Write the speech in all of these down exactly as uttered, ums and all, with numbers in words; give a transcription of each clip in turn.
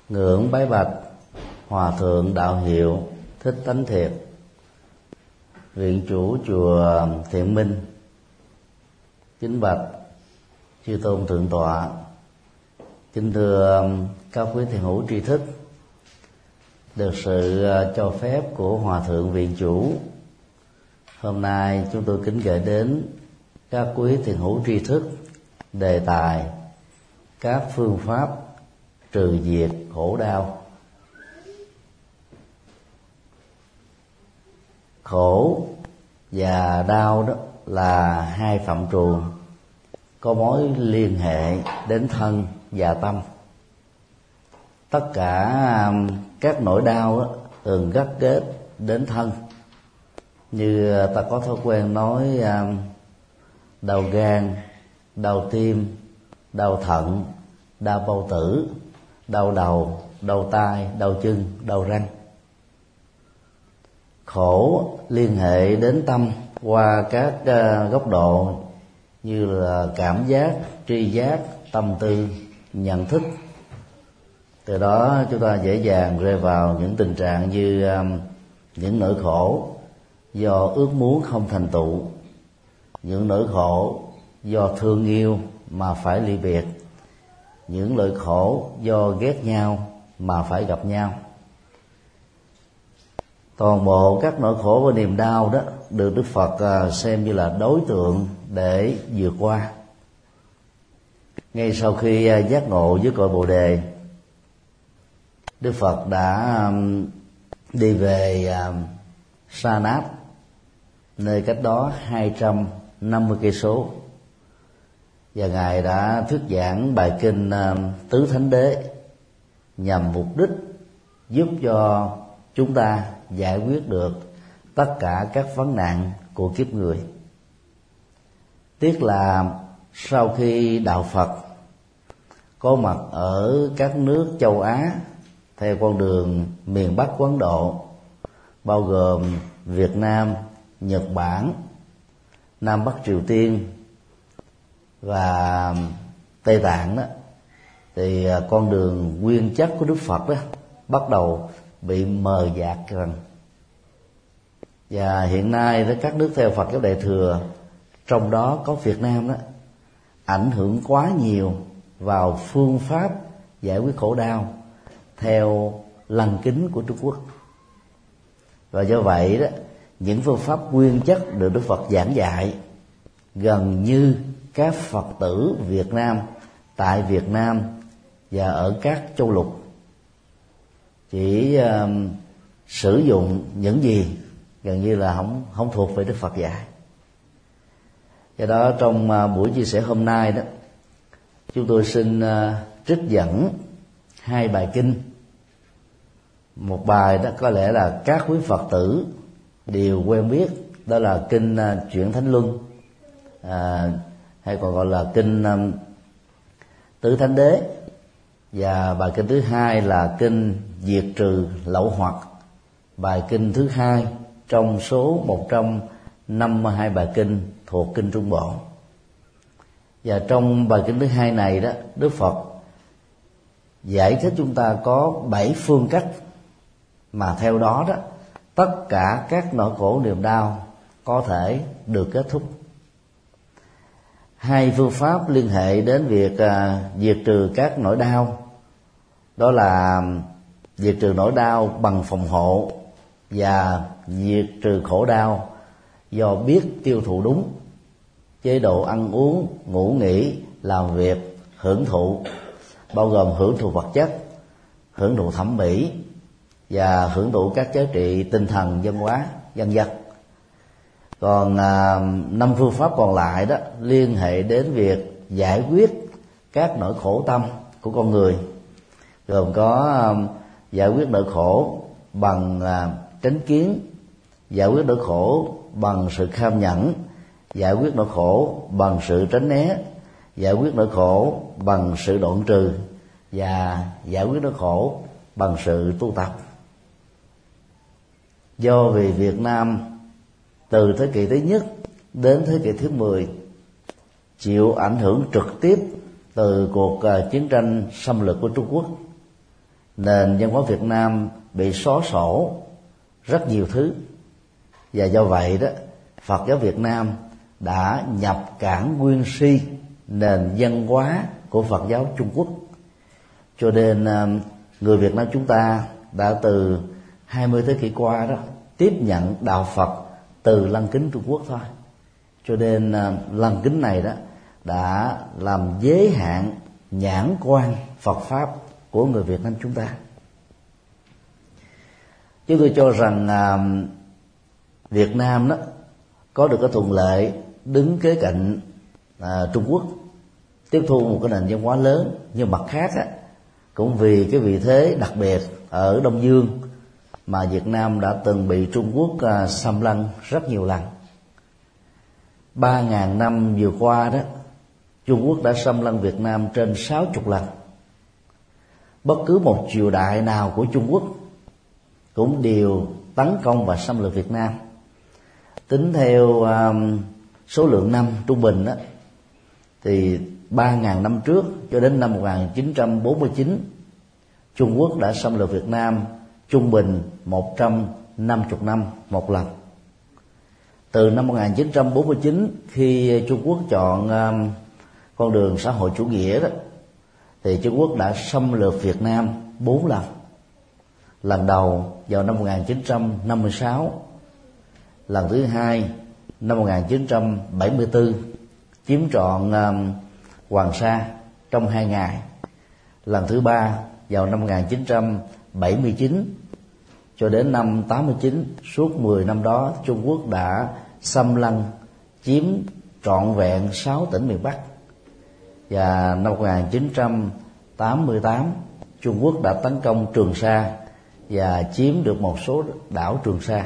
Ngưỡng bái bạch Hòa thượng Đạo Hiệu Thích Tánh Thiệt, viện chủ chùa Thiện Minh. Kính bạch chư tôn thượng tọa, kính thưa các quý thiền hữu tri thức. Được sự cho phép của Hòa thượng viện chủ, hôm nay chúng tôi kính gửi đến các quý thiền hữu tri thức đề tài các phương pháp trừ diệt khổ đau. Khổ và đau đó là hai phạm trù có mối liên hệ đến thân và tâm. Tất cả các nỗi đau đó thường gắn kết đến thân. Như ta có thói quen nói đau gan, đau tim, đau thận, đau bao tử, đau đầu, đau tai, đau chân, đau răng. Khổ liên hệ đến tâm qua các góc độ như là cảm giác, tri giác, tâm tư, nhận thức. Từ đó chúng ta dễ dàng rơi vào những tình trạng như những nỗi khổ do ước muốn không thành tựu, những nỗi khổ do thương yêu mà phải ly biệt, những nỗi khổ do ghét nhau mà phải gặp nhau. Toàn bộ các nỗi khổ và niềm đau đó được Đức Phật xem như là đối tượng để vượt qua. Ngay sau khi giác ngộ với cội Bồ Đề, Đức Phật đã đi về Sa Nát, nơi cách đó hai trăm năm mươi cây số, và ngài đã thuyết giảng bài kinh Tứ Thánh Đế nhằm mục đích giúp cho chúng ta giải quyết được tất cả các vấn nạn của kiếp người. Tiếc là sau khi đạo Phật có mặt ở các nước châu Á theo con đường miền Bắc của Ấn Độ, bao gồm Việt Nam, Nhật Bản, Nam Bắc Triều Tiên và Tây Tạng đó, thì con đường nguyên chất của Đức Phật đó bắt đầu bị mờ nhạt dần. Và hiện nay đó, các nước theo Phật giáo Đại thừa, trong đó có Việt Nam đó, ảnh hưởng quá nhiều vào phương pháp giải quyết khổ đau theo lăng kính của Trung Quốc. Và do vậy đó, những phương pháp nguyên chất được Đức Phật giảng dạy gần như các Phật tử Việt Nam tại Việt Nam và ở các châu lục chỉ uh, sử dụng những gì gần như là không không thuộc về Đức Phật dạy. Do đó trong uh, buổi chia sẻ hôm nay đó, chúng tôi xin uh, trích dẫn hai bài kinh. Một bài đó có lẽ là các quý Phật tử đều quen biết, đó là kinh uh, Chuyển Thánh Luân, uh, hay còn gọi là kinh um, Tứ Thánh Đế. Và bài kinh thứ hai là kinh Diệt Trừ Lậu Hoặc, bài kinh thứ hai trong số một trăm năm mươi hai bài kinh thuộc kinh Trung Bộ. Và trong bài kinh thứ hai này đó, Đức Phật giải thích chúng ta có bảy phương cách mà theo đó đó tất cả các nỗi khổ niềm đau có thể được kết thúc. Hai phương pháp liên hệ đến việc uh, diệt trừ các nỗi đau, đó là diệt trừ nỗi đau bằng phòng hộ và diệt trừ khổ đau do biết tiêu thụ đúng chế độ ăn uống, ngủ nghỉ, làm việc, hưởng thụ, bao gồm hưởng thụ vật chất, hưởng thụ thẩm mỹ và hưởng thụ các giá trị tinh thần, văn hóa, vân vân. Còn à, năm phương pháp còn lại đó liên hệ đến việc giải quyết các nỗi khổ tâm của con người, gồm có à, giải quyết nỗi khổ bằng à, chánh kiến, giải quyết nỗi khổ bằng sự kham nhẫn, giải quyết nỗi khổ bằng sự tránh né, giải quyết nỗi khổ bằng sự đoạn trừ, và giải quyết nỗi khổ bằng sự tu tập. Do vì Việt Nam từ thế kỷ thứ nhất đến thế kỷ thứ mười chịu ảnh hưởng trực tiếp từ cuộc chiến tranh xâm lược của Trung Quốc, nền văn hóa Việt Nam bị xóa sổ rất nhiều thứ, và do vậy đó Phật giáo Việt Nam đã nhập cảng nguyên si nền văn hóa của Phật giáo Trung Quốc. Cho nên người Việt Nam chúng ta đã từ hai mươi thế kỷ qua đó tiếp nhận đạo Phật từ lăng kính Trung Quốc thôi. Cho nên lăng kính này đó đã làm giới hạn nhãn quan Phật pháp của người Việt Nam chúng ta. Chúng tôi cho rằng à, Việt Nam đó có được cái thuận lợi đứng kế cạnh à, Trung Quốc, tiếp thu một cái nền văn hóa lớn, nhưng mặt khác á, cũng vì cái vị thế đặc biệt ở Đông Dương mà Việt Nam đã từng bị Trung Quốc à, xâm lăng rất nhiều lần. Ba ngàn năm vừa qua đó, Trung Quốc đã xâm lăng Việt Nam trên sáu chục lần. Bất cứ một triều đại nào của Trung Quốc cũng đều tấn công và xâm lược Việt Nam. Tính theo uh, số lượng năm trung bình đó, thì ba ngàn năm trước cho đến năm một nghìn chín trăm bốn mươi chín, Trung Quốc đã xâm lược Việt Nam trung bình một trăm năm mươi năm một lần. Từ năm một nghìn chín trăm bốn mươi chín, khi Trung Quốc chọn uh, con đường xã hội chủ nghĩa đó, thì Trung Quốc đã xâm lược Việt Nam bốn lần. Lần đầu vào năm một nghìn chín trăm năm mươi sáu, lần thứ hai năm một nghìn chín trăm bảy mươi tư, chiếm trọn uh, Hoàng Sa trong hai ngày. Lần thứ ba vào năm một nghìn chín trăm bảy mươi chín cho đến năm tám mươi chín, suốt mười năm đó Trung Quốc đã xâm lăng chiếm trọn vẹn sáu tỉnh miền Bắc. Và năm một nghìn chín trăm tám mươi tám, Trung Quốc đã tấn công Trường Sa và chiếm được một số đảo Trường Sa.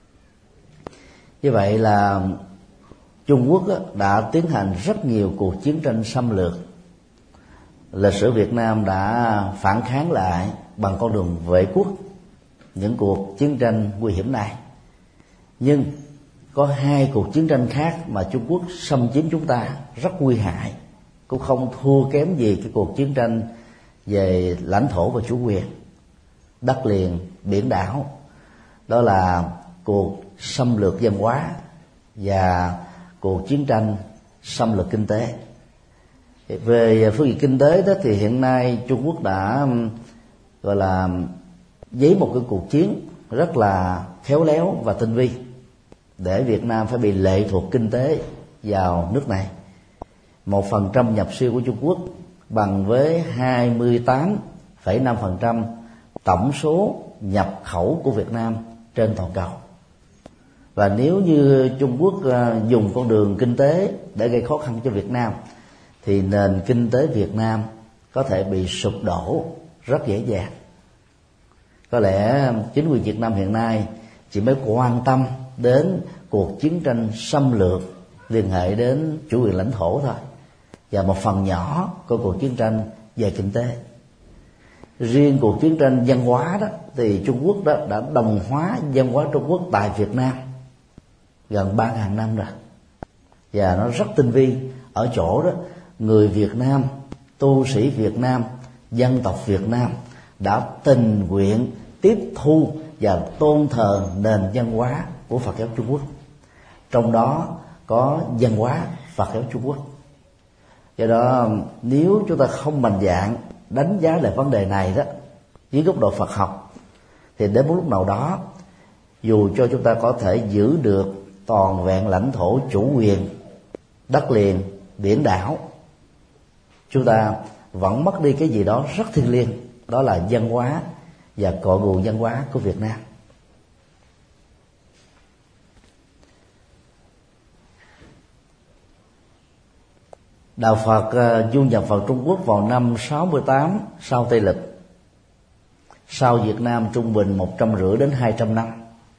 Như vậy là Trung Quốc đã tiến hành rất nhiều cuộc chiến tranh xâm lược. Lịch sử Việt Nam đã phản kháng lại bằng con đường vệ quốc những cuộc chiến tranh nguy hiểm này. Nhưng có hai cuộc chiến tranh khác mà Trung Quốc xâm chiếm chúng ta rất nguy hại, cũng không thua kém gì cái cuộc chiến tranh về lãnh thổ và chủ quyền, đất liền, biển đảo. Đó là cuộc xâm lược văn hóa và cuộc chiến tranh xâm lược kinh tế. Về phương diện kinh tế đó thì hiện nay Trung Quốc đã gọi là giấy một cái cuộc chiến rất là khéo léo và tinh vi để Việt Nam phải bị lệ thuộc kinh tế vào nước này. Một phần trăm nhập siêu của Trung Quốc bằng với hai mươi tám phẩy năm phần trăm tổng số nhập khẩu của Việt Nam trên toàn cầu. Và nếu như Trung Quốc dùng con đường kinh tế để gây khó khăn cho Việt Nam thì nền kinh tế Việt Nam có thể bị sụp đổ rất dễ dàng. Có lẽ chính quyền Việt Nam hiện nay chỉ mới quan tâm đến cuộc chiến tranh xâm lược liên hệ đến chủ quyền lãnh thổ thôi, và một phần nhỏ của cuộc chiến tranh về kinh tế. Riêng cuộc chiến tranh văn hóa đó thì Trung Quốc đó đã đồng hóa văn hóa Trung Quốc tại Việt Nam gần ba ngàn năm rồi, và nó rất tinh vi ở chỗ đó người Việt Nam, tu sĩ Việt Nam, dân tộc Việt Nam đã tình nguyện tiếp thu và tôn thờ nền văn hóa của Phật giáo Trung Quốc, trong đó có văn hóa Phật giáo Trung Quốc. Do đó nếu chúng ta không mạnh dạn đánh giá lại vấn đề này đó dưới góc độ Phật học, thì đến một lúc nào đó, dù cho chúng ta có thể giữ được toàn vẹn lãnh thổ chủ quyền, đất liền, biển đảo, chúng ta vẫn mất đi cái gì đó rất thiêng liêng, đó là văn hóa và cội nguồn văn hóa của Việt Nam. Đạo Phật uh, du nhập vào Trung Quốc vào năm sáu mươi tám sau Tây lịch, sau Việt Nam trung bình một trăm rưỡi đến hai trăm năm.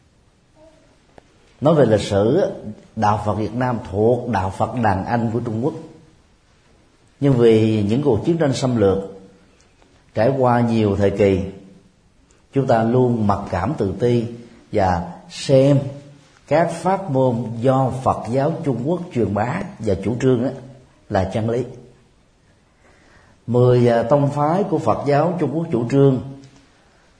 Nói về lịch sử, đạo Phật Việt Nam thuộc đạo Phật đàn anh của Trung Quốc. Nhưng vì những cuộc chiến tranh xâm lược trải qua nhiều thời kỳ, chúng ta luôn mặc cảm tự ti và xem các pháp môn do Phật giáo Trung Quốc truyền bá và chủ trương đó là chân lý. Mười tông phái của Phật giáo Trung Quốc chủ trương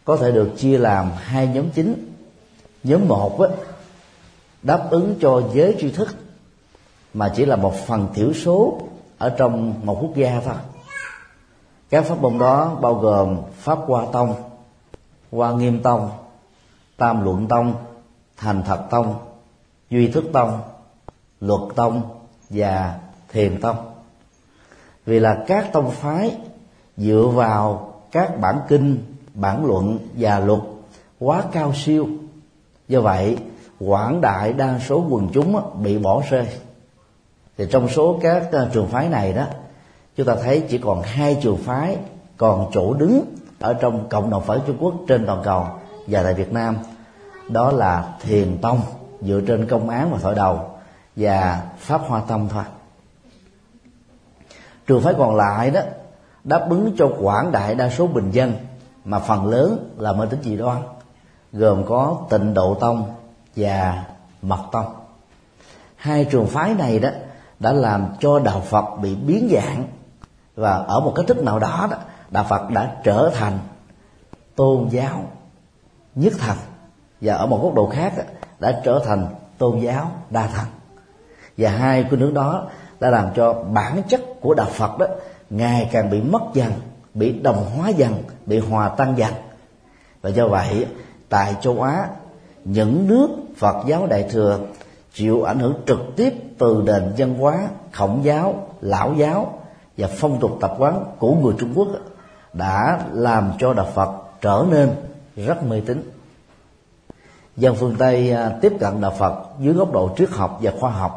có thể được chia làm hai nhóm chính. Nhóm một á, đáp ứng cho giới tri thức mà chỉ là một phần thiểu số ở trong một quốc gia thôi. Các pháp môn đó bao gồm Pháp Hoa Tông, Hoa Nghiêm Tông, Tam Luận Tông, Thành Thật Tông, Duy Thức Tông, Luật Tông và Thiền Tông. Vì là các tông phái dựa vào các bản kinh, bản luận và luật quá cao siêu, do vậy quảng đại đa số quần chúng bị bỏ rơi. Thì trong số các trường phái này đó, chúng ta thấy chỉ còn hai trường phái còn chỗ đứng ở trong cộng đồng Phật Trung Quốc trên toàn cầu và tại Việt Nam, đó là Thiền Tông dựa trên công án và thoại đầu và Pháp Hoa Tông thôi. Trường phái còn lại đó đáp ứng cho quảng đại đa số bình dân, mà phần lớn là mê tín dị đoan, gồm có Tịnh Độ Tông và Mật Tông. Hai trường phái này đó đã làm cho đạo Phật bị biến dạng, và ở một cách thức nào đó, đó đạo Phật đã trở thành tôn giáo nhất thần, và ở một góc độ khác đó, đã trở thành tôn giáo đa thần. Và hai khuynh hướng đó đã làm cho bản chất của đạo Phật đó ngày càng bị mất dần, bị đồng hóa dần, bị hòa tan dần. Và do vậy tại châu Á, những nước Phật giáo Đại thừa chịu ảnh hưởng trực tiếp từ nền văn hóa Khổng giáo, Lão giáo và phong tục tập quán của người Trung Quốc đã làm cho đạo Phật trở nên rất mê tín. Dân phương Tây tiếp cận đạo Phật dưới góc độ triết học và khoa học.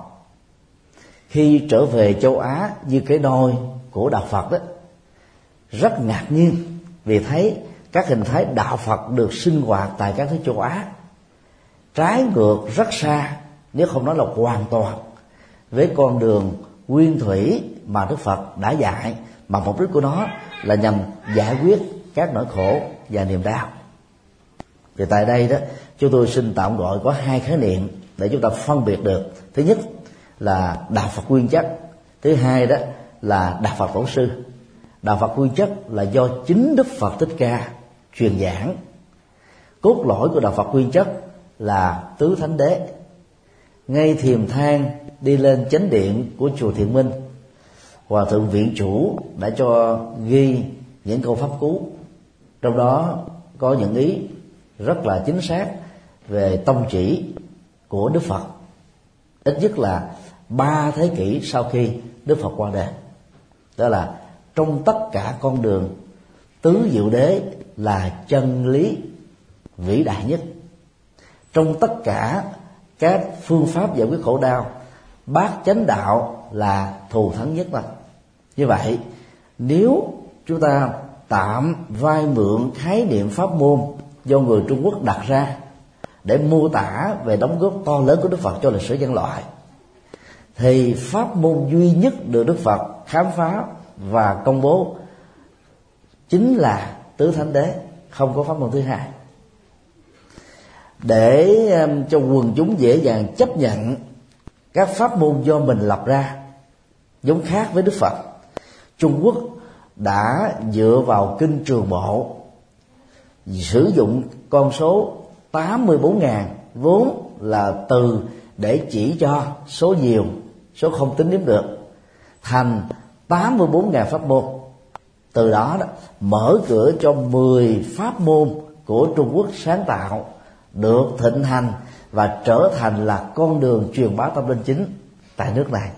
Khi trở về châu Á như cái nôi của đạo Phật đó, rất ngạc nhiên vì thấy các hình thái đạo Phật được sinh hoạt tại các nước châu Á trái ngược rất xa, nếu không nói là hoàn toàn, với con đường nguyên thủy mà Đức Phật đã dạy, mà mục đích của nó là nhằm giải quyết các nỗi khổ và niềm đau. Thì tại đây đó, chúng tôi xin tạm gọi có hai khái niệm để chúng ta phân biệt được. Thứ nhất là đạo Phật nguyên chất, thứ hai đó là đạo Phật tổ sư. Đạo Phật nguyên chất là do chính Đức Phật Thích Ca truyền giảng. Cốt lõi của đạo Phật nguyên chất là tứ thánh đế. Ngay thiềm thang đi lên chánh điện của chùa Thiện Minh, Hòa thượng viện chủ đã cho ghi những câu pháp cú, trong đó có những ý rất là chính xác về tông chỉ của Đức Phật, ít nhất là ba thế kỷ sau khi Đức Phật qua đời. Đó là trong tất cả con đường, tứ diệu đế là chân lý vĩ đại nhất. Trong tất cả các phương pháp giải quyết khổ đau, bát chánh đạo là thù thắng nhất mà. Như vậy, nếu chúng ta tạm vai mượn khái niệm pháp môn do người Trung Quốc đặt ra để mô tả về đóng góp to lớn của Đức Phật cho lịch sử nhân loại, thì pháp môn duy nhất được Đức Phật khám phá và công bố chính là tứ thánh đế, không có pháp môn thứ hai. Để cho quần chúng dễ dàng chấp nhận các pháp môn do mình lập ra giống khác với Đức Phật, Trung Quốc đã dựa vào kinh Trường Bộ sử dụng con số tám mươi bốn nghìn vốn là từ để chỉ cho số nhiều, số không tính đếm được, thành tám mươi bốn nghìn pháp môn. Từ đó, đó mở cửa cho mười pháp môn của Trung Quốc sáng tạo được thịnh hành và trở thành là con đường truyền bá tâm linh chính tại nước này.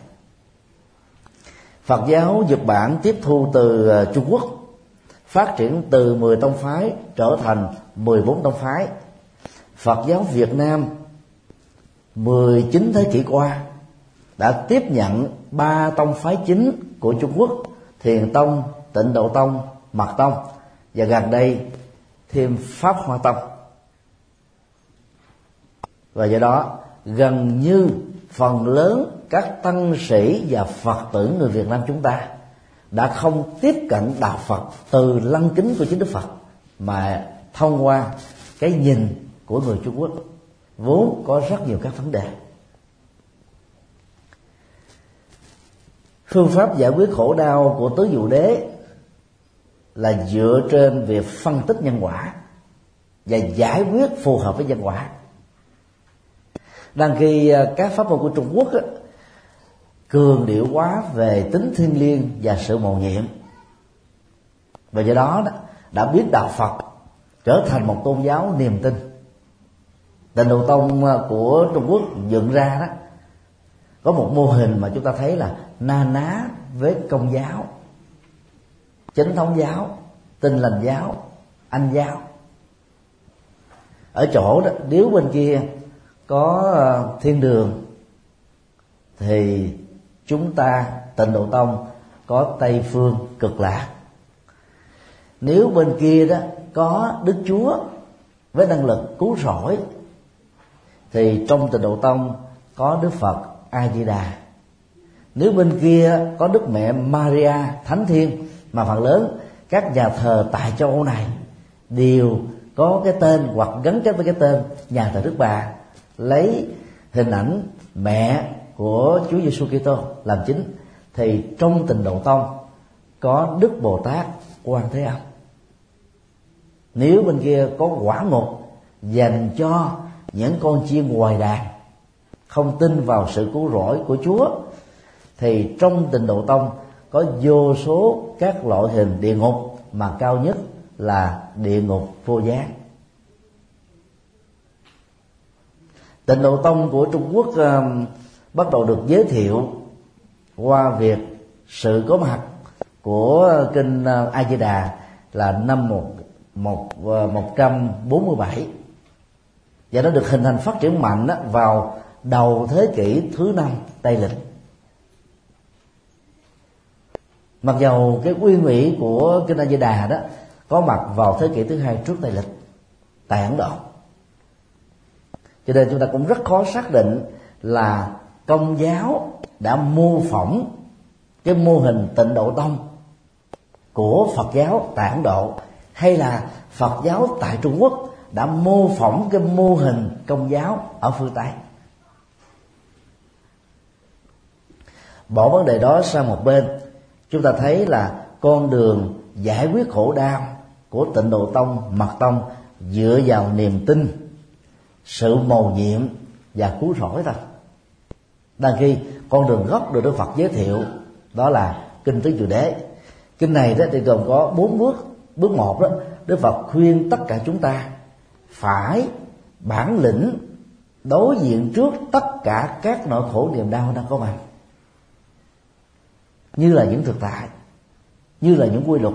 Phật giáo Nhật Bản tiếp thu từ Trung Quốc, phát triển từ mười tông phái trở thành mười bốn tông phái. Phật giáo Việt Nam mười chín thế kỷ qua đã tiếp nhận ba tông phái chính của Trung Quốc: Thiền Tông, Tịnh Độ Tông, Mật Tông, và gần đây thêm Pháp Hoa Tông. Và do đó gần như phần lớn các tăng sĩ và Phật tử người Việt Nam chúng ta đã không tiếp cận đạo Phật từ lăng kính của chính Đức Phật, mà thông qua cái nhìn của người Trung Quốc vốn có rất nhiều các vấn đề. Phương pháp giải quyết khổ đau của tứ diệu đế là dựa trên việc phân tích nhân quả. và giải quyết phù hợp với nhân quả. Đang khi các pháp môn của Trung Quốc á, cường điệu quá về tính thiêng liêng và sự mầu nhiệm, và do đó, đó đã biến đạo Phật trở thành một tôn giáo niềm tin. Tịnh Độ Tông của Trung Quốc dựng ra đó có một mô hình mà chúng ta thấy là na ná với Công giáo, Chánh thống giáo, Tin lành giáo, Anh giáo. Ở chỗ đó, nếu bên kia có thiên đường thì chúng ta Tịnh Độ Tông có Tây phương Cực Lạc. Nếu bên kia đó có Đức Chúa với năng lực cứu rỗi thì trong Tịnh Độ Tông có Đức Phật A Di Đà. Nếu bên kia có Đức Mẹ Maria Thánh Thiên, mà phần lớn các nhà thờ tại châu Âu này đều có cái tên hoặc gắn kết với cái tên nhà thờ Đức Bà, lấy hình ảnh mẹ của Chúa Giêsu Kitô làm chính, thì trong Tịnh Độ Tông có Đức Bồ Tát Quan Thế Âm. Nếu bên kia có quả ngục dành cho những con chiên ngoài đàn không tin vào sự cứu rỗi của Chúa, thì trong Tịnh Độ Tông có vô số các loại hình địa ngục, mà cao nhất là địa ngục vô gián. Tịnh Độ Tông của Trung Quốc uh, bắt đầu được giới thiệu qua việc sự có mặt của kinh uh, A Di Đà là năm một một một trăm bốn mươi bảy, và nó được hình thành phát triển mạnh đó vào đầu thế kỷ thứ năm Tây lịch. Mặc dầu cái nguyên ủy của kinh A Di Đà đó có mặt vào thế kỷ thứ hai trước Tây lịch tại Ấn Độ, cho nên chúng ta cũng rất khó xác định là Công giáo đã mô phỏng cái mô hình Tịnh Độ Tông của Phật giáo tại Ấn Độ, hay là Phật giáo tại Trung Quốc đã mô phỏng cái mô hình Công giáo ở phương Tây. Bỏ vấn đề đó sang một bên, chúng ta thấy là con đường giải quyết khổ đau của Tịnh Độ Tông, Mật Tông dựa vào niềm tin, sự mầu nhiệm và cứu rỗi thôi. Đang khi con đường gốc được Đức Phật giới thiệu đó là kinh Tứ Diệu Đế. Kinh này đó thì gồm có bốn bước. Bước một đó, Đức Phật khuyên tất cả chúng ta phải bản lĩnh đối diện trước tất cả các nỗi khổ niềm đau đang có mặt, như là những thực tại, như là những quy luật.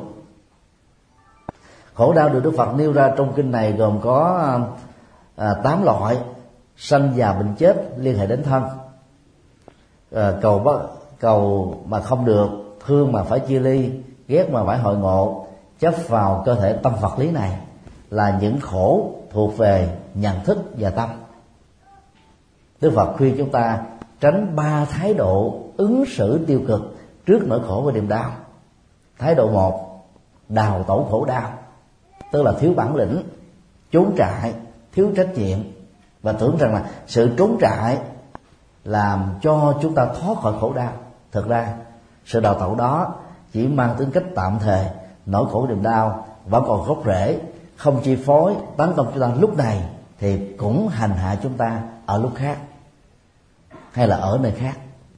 Khổ đau được Đức Phật nêu ra trong kinh này gồm có à, tám loại: sanh già bệnh chết liên hệ đến thân, à, cầu bất cầu mà không được, thương mà phải chia ly, ghét mà phải hội ngộ, chấp vào cơ thể tâm vật lý này, là những khổ thuộc về nhận thức và tâm. Đức Phật khuyên chúng ta tránh ba thái độ ứng xử tiêu cực trước nỗi khổ và niềm đau. Thái độ một, đào tẩu khổ đau, tức là thiếu bản lĩnh, trốn trại, thiếu trách nhiệm, và tưởng rằng là sự trốn trại làm cho chúng ta thoát khỏi khổ đau. Thực ra sự đào tẩu đó chỉ mang tính cách tạm thời, nỗi khổ niềm đau vẫn còn gốc rễ, không chi phối tấn công chúng ta lúc này thì cũng hành hạ chúng ta ở lúc khác hay là ở nơi khác.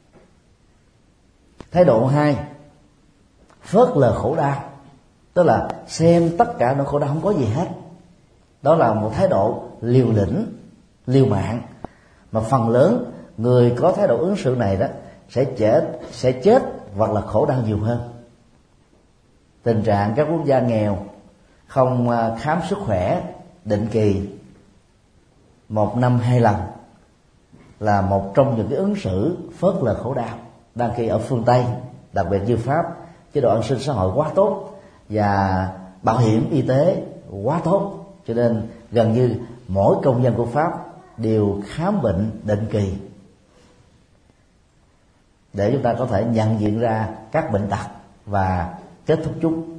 Thái độ hai, phớt lờ khổ đau, tức là xem tất cả nỗi khổ đau không có gì hết. Đó là một thái độ liều lĩnh, liều mạng, mà phần lớn người có thái độ ứng xử này đó sẽ chết, sẽ chết hoặc là khổ đau nhiều hơn. Tình trạng các quốc gia nghèo không khám sức khỏe định kỳ một năm hai lần là một trong những cái ứng xử phớt lờ khổ đau. Đang khi ở phương Tây, đặc biệt như Pháp, chế độ an sinh xã hội quá tốt và bảo hiểm y tế quá tốt, cho nên gần như mỗi công dân của Pháp đều khám bệnh định kỳ để chúng ta có thể nhận diện ra các bệnh tật và kết thúc chúng.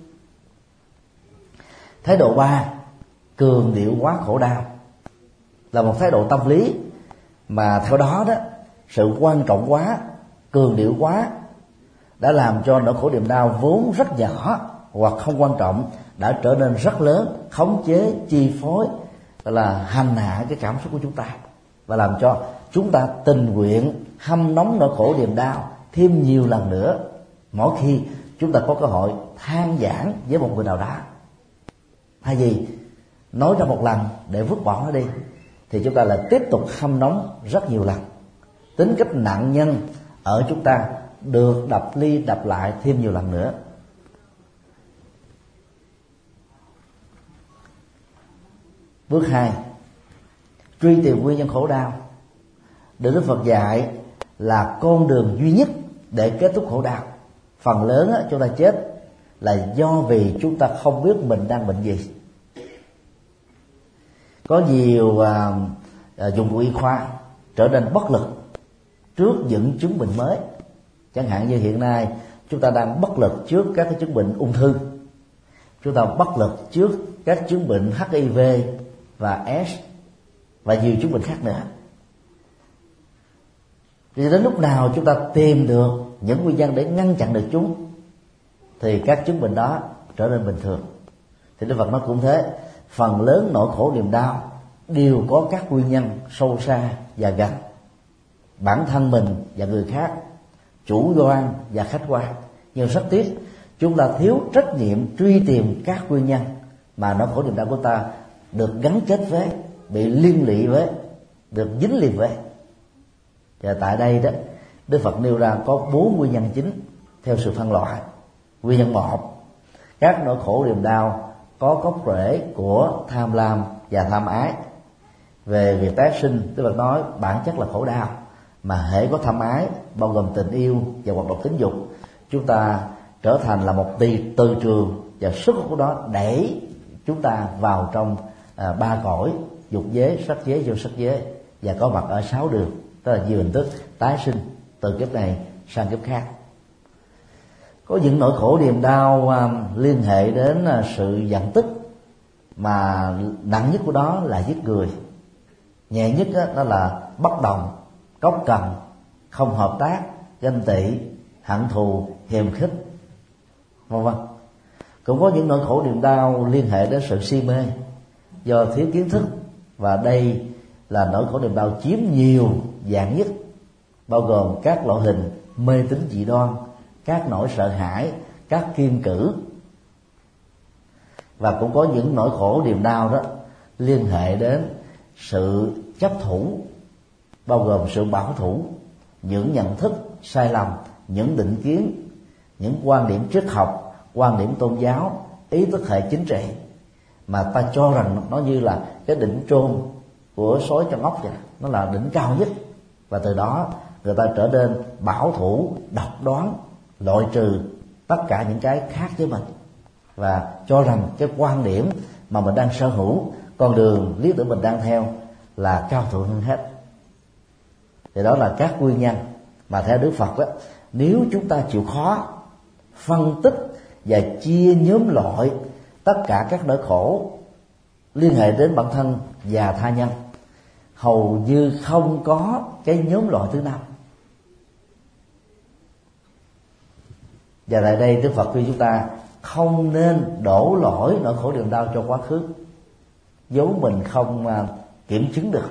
Thái độ ba, cường điệu quá khổ đau, là một thái độ tâm lý mà theo đó đó sự quan trọng quá, cường điệu quá đã làm cho nỗi khổ niềm đau vốn rất nhỏ hoặc không quan trọng đã trở nên rất lớn, khống chế, chi phối, gọi là hành hạ cái cảm xúc của chúng ta, và làm cho chúng ta tình nguyện hâm nóng nỗi khổ niềm đau thêm nhiều lần nữa mỗi khi chúng ta có cơ hội than vãn với một người nào đó. Thay vì nói ra một lần để vứt bỏ nó đi, thì chúng ta lại tiếp tục hâm nóng rất nhiều lần. Tính cách nạn nhân ở chúng ta được đập ly đập lại thêm nhiều lần nữa. Bước hai, truy tìm nguyên nhân khổ đau. Được Đức Phật dạy là con đường duy nhất để kết thúc khổ đau. Phần lớn chúng ta chết là do vì chúng ta không biết mình đang bệnh gì. Có nhiều à, à, dụng cụ y khoa trở nên bất lực trước những chứng bệnh mới. Chẳng hạn như hiện nay chúng ta đang bất lực trước các cái chứng bệnh ung thư, chúng ta bất lực trước các chứng bệnh H I V và AIDS và nhiều chứng bệnh khác nữa. Thì đến lúc nào chúng ta tìm được những nguyên nhân để ngăn chặn được chúng, thì các chứng bệnh đó trở nên bình thường. Thì Đức Phật nói cũng thế, phần lớn nỗi khổ niềm đau đều có các nguyên nhân sâu xa và gần, bản thân mình và người khác, chủ quan và khách quan. Nhưng rất tiếc chúng ta thiếu trách nhiệm truy tìm các nguyên nhân mà nỗi khổ niềm đau của ta được gắn kết với, bị liên lụy với, được dính liền với. Và tại đây đó, Đức Phật nêu ra có bốn nguyên nhân chính theo sự phân loại. Nguyên nhân một, các nỗi khổ niềm đau có gốc rễ của tham lam và tham ái. Về việc tái sinh, Đức Phật nói bản chất là khổ đau, mà hễ có tham ái, bao gồm tình yêu và hoạt động tính dục, chúng ta trở thành là một tỳ từ trường, và sức của đó đẩy chúng ta vào trong à, ba cõi dục giới, sắc giới, vô sắc giới, và có mặt ở sáu đường, tức là nhiều hình thức tái sinh từ kiếp này sang kiếp khác. Có những nỗi khổ niềm đau à, liên hệ đến à, sự giận tức, mà nặng nhất của đó là giết người, nhẹ nhất đó, đó là bất đồng, cốc cần, không hợp tác, ganh tị, hận thù, hiềm khích, vân vân. Cũng có những nỗi khổ niềm đau liên hệ đến sự si mê do thiếu kiến thức, và đây là nỗi khổ niềm đau chiếm nhiều dạng nhất, bao gồm các loại hình mê tín dị đoan, các nỗi sợ hãi, các kiêng cữ. Và cũng có những nỗi khổ niềm đau đó liên hệ đến sự chấp thủ, bao gồm sự bảo thủ, những nhận thức sai lầm, những định kiến, những quan điểm triết học, quan điểm tôn giáo, ý thức hệ chính trị, mà ta cho rằng nó như là cái đỉnh chôn của sói trong ốc vậy, nó là đỉnh cao nhất. Và từ đó người ta trở nên bảo thủ, độc đoán, loại trừ tất cả những cái khác với mình, và cho rằng cái quan điểm mà mình đang sở hữu, con đường lý tưởng mình đang theo là cao thượng hơn hết. Thì đó là các nguyên nhân mà theo Đức Phật đó, nếu chúng ta chịu khó phân tích và chia nhóm loại tất cả các nỗi khổ liên hệ đến bản thân và tha nhân, hầu như không có cái nhóm loại thứ năm. Và tại đây Đức Phật khuyên chúng ta không nên đổ lỗi nỗi khổ niềm đau cho quá khứ, dấu mình không kiểm chứng được.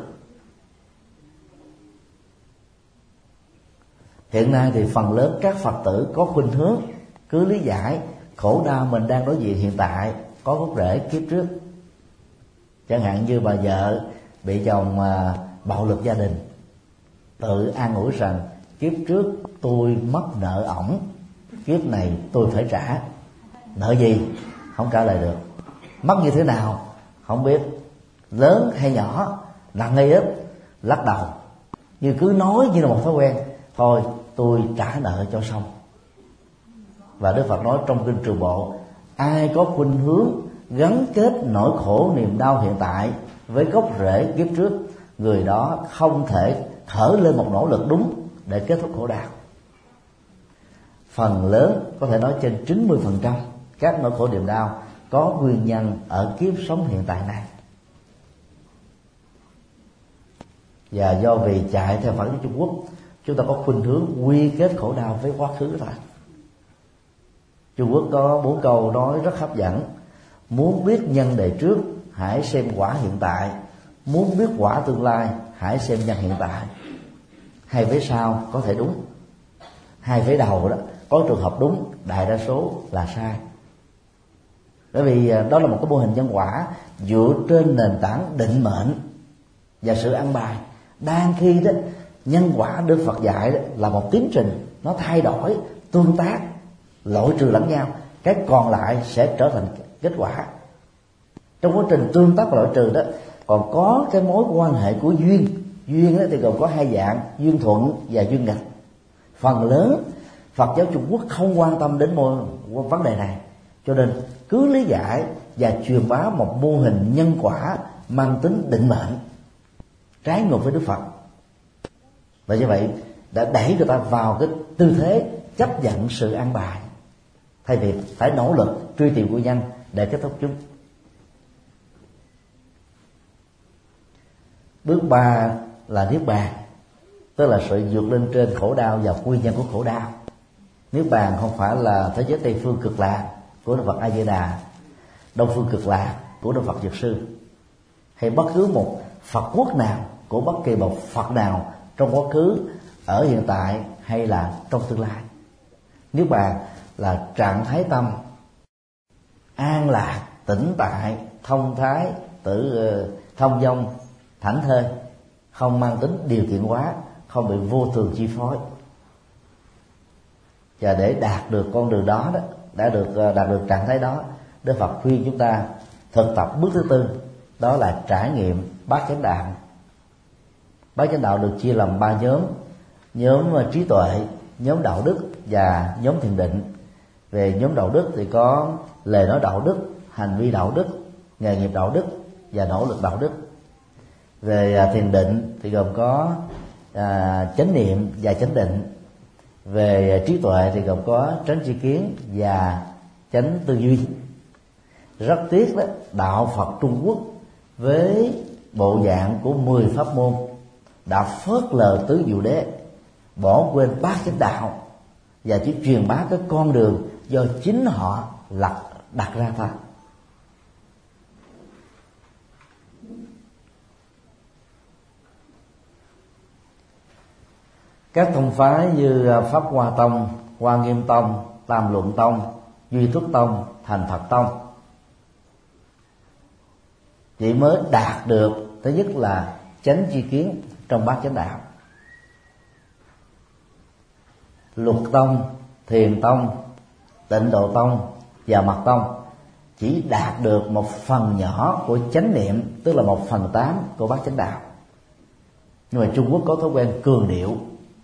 Hiện nay thì phần lớn các Phật tử có khuynh hướng cứ lý giải khổ đau mình đang đối diện hiện tại có gốc rễ kiếp trước. Chẳng hạn như bà vợ bị chồng bạo lực gia đình, tự an ủi rằng kiếp trước tôi mất nợ ổng, kiếp này tôi phải trả. Nợ gì? Không trả lời được. Mất như thế nào? Không biết. Lớn hay nhỏ, nặng hay ít, lắc đầu. Như cứ nói như là một thói quen, thôi tôi trả nợ cho xong. Và Đức Phật nói trong kinh Trường Bộ, ai có khuynh hướng gắn kết nỗi khổ niềm đau hiện tại với gốc rễ kiếp trước, người đó không thể thở lên một nỗ lực đúng để kết thúc khổ đau. Phần lớn, có thể nói trên chín mươi phần trăm các nỗi khổ niềm đau có nguyên nhân ở kiếp sống hiện tại này. Và do vì chạy theo phản ứng Trung Quốc, chúng ta có khuynh hướng quy kết khổ đau với quá khứ thôi. Trung Quốc có bốn câu nói rất hấp dẫn: Muốn biết nhân đề trước, hãy xem quả hiện tại. Muốn biết quả tương lai, hãy xem nhân hiện tại. Hai vế sau có thể đúng, hai vế đầu đó có trường hợp đúng, đại đa số là sai. Bởi vì đó là một cái mô hình nhân quả dựa trên nền tảng định mệnh và sự ăn bài. Đang khi đó nhân quả Đức Phật dạy đó là một tiến trình, nó thay đổi, tương tác, loại trừ lẫn nhau, cái còn lại sẽ trở thành kết quả. Trong quá trình tương tác và loại trừ đó còn có cái mối quan hệ của duyên. Duyên thì gồm có hai dạng, duyên thuận và duyên nghịch. Phần lớn Phật giáo Trung Quốc không quan tâm đến mô, vấn đề này, cho nên cứ lý giải và truyền bá một mô hình nhân quả mang tính định mệnh, trái ngược với Đức Phật. Và như vậy đã đẩy người ta vào cái tư thế chấp nhận sự an bài, thay vì phải nỗ lực truy tìm nguyên nhân để kết thúc chúng. Bước ba là niết bàn, tức là sự vượt lên trên khổ đau và nguyên nhân của khổ đau. Niết bàn không phải là thế giới Tây phương cực lạc của Đức Phật A Di Đà, Đông phương cực lạc của Đức Phật Dược Sư, hay bất cứ một Phật quốc nào của bất kỳ một Phật nào trong quá khứ, ở hiện tại hay là trong tương lai. Niết bàn là trạng thái tâm an lạc, tĩnh tại, thông thái, tự thông dong, thảnh thơi, không mang tính điều kiện hóa, không bị vô thường chi phối. Và để đạt được con đường đó, đó đã được đạt được trạng thái đó, Đức Phật khuyên chúng ta thực tập bước thứ tư, đó là trải nghiệm bát chánh đạo. Bát chánh đạo được chia làm ba nhóm: nhóm trí tuệ, nhóm đạo đức và nhóm thiền định. Về nhóm đạo đức thì có lời nói đạo đức, hành vi đạo đức, nghề nghiệp đạo đức và nỗ lực đạo đức. Về thiền định thì gồm có à, chánh niệm và chánh định. Về trí tuệ thì gồm có chánh tri kiến và chánh tư duy. Rất tiếc đó, đạo Phật Trung Quốc với bộ dạng của mười pháp môn đã phớt lờ tứ diệu đế, bỏ quên bát chánh đạo và chỉ truyền bá cái con đường do chính họ lập đặt ra thôi. Các tông phái như Pháp Hoa Tông, Hoa Nghiêm Tông, Tam Luận Tông, Duy Thức Tông, Thành Phật Tông chỉ mới đạt được thứ nhất là chánh tri kiến trong bát chánh đạo. Luật Tông, Thiền Tông, Tịnh Độ Tông và Mật Tông chỉ đạt được một phần nhỏ của chánh niệm, tức là một phần tám của bát chánh đạo. Nhưng mà Trung Quốc có thói quen cường điệu,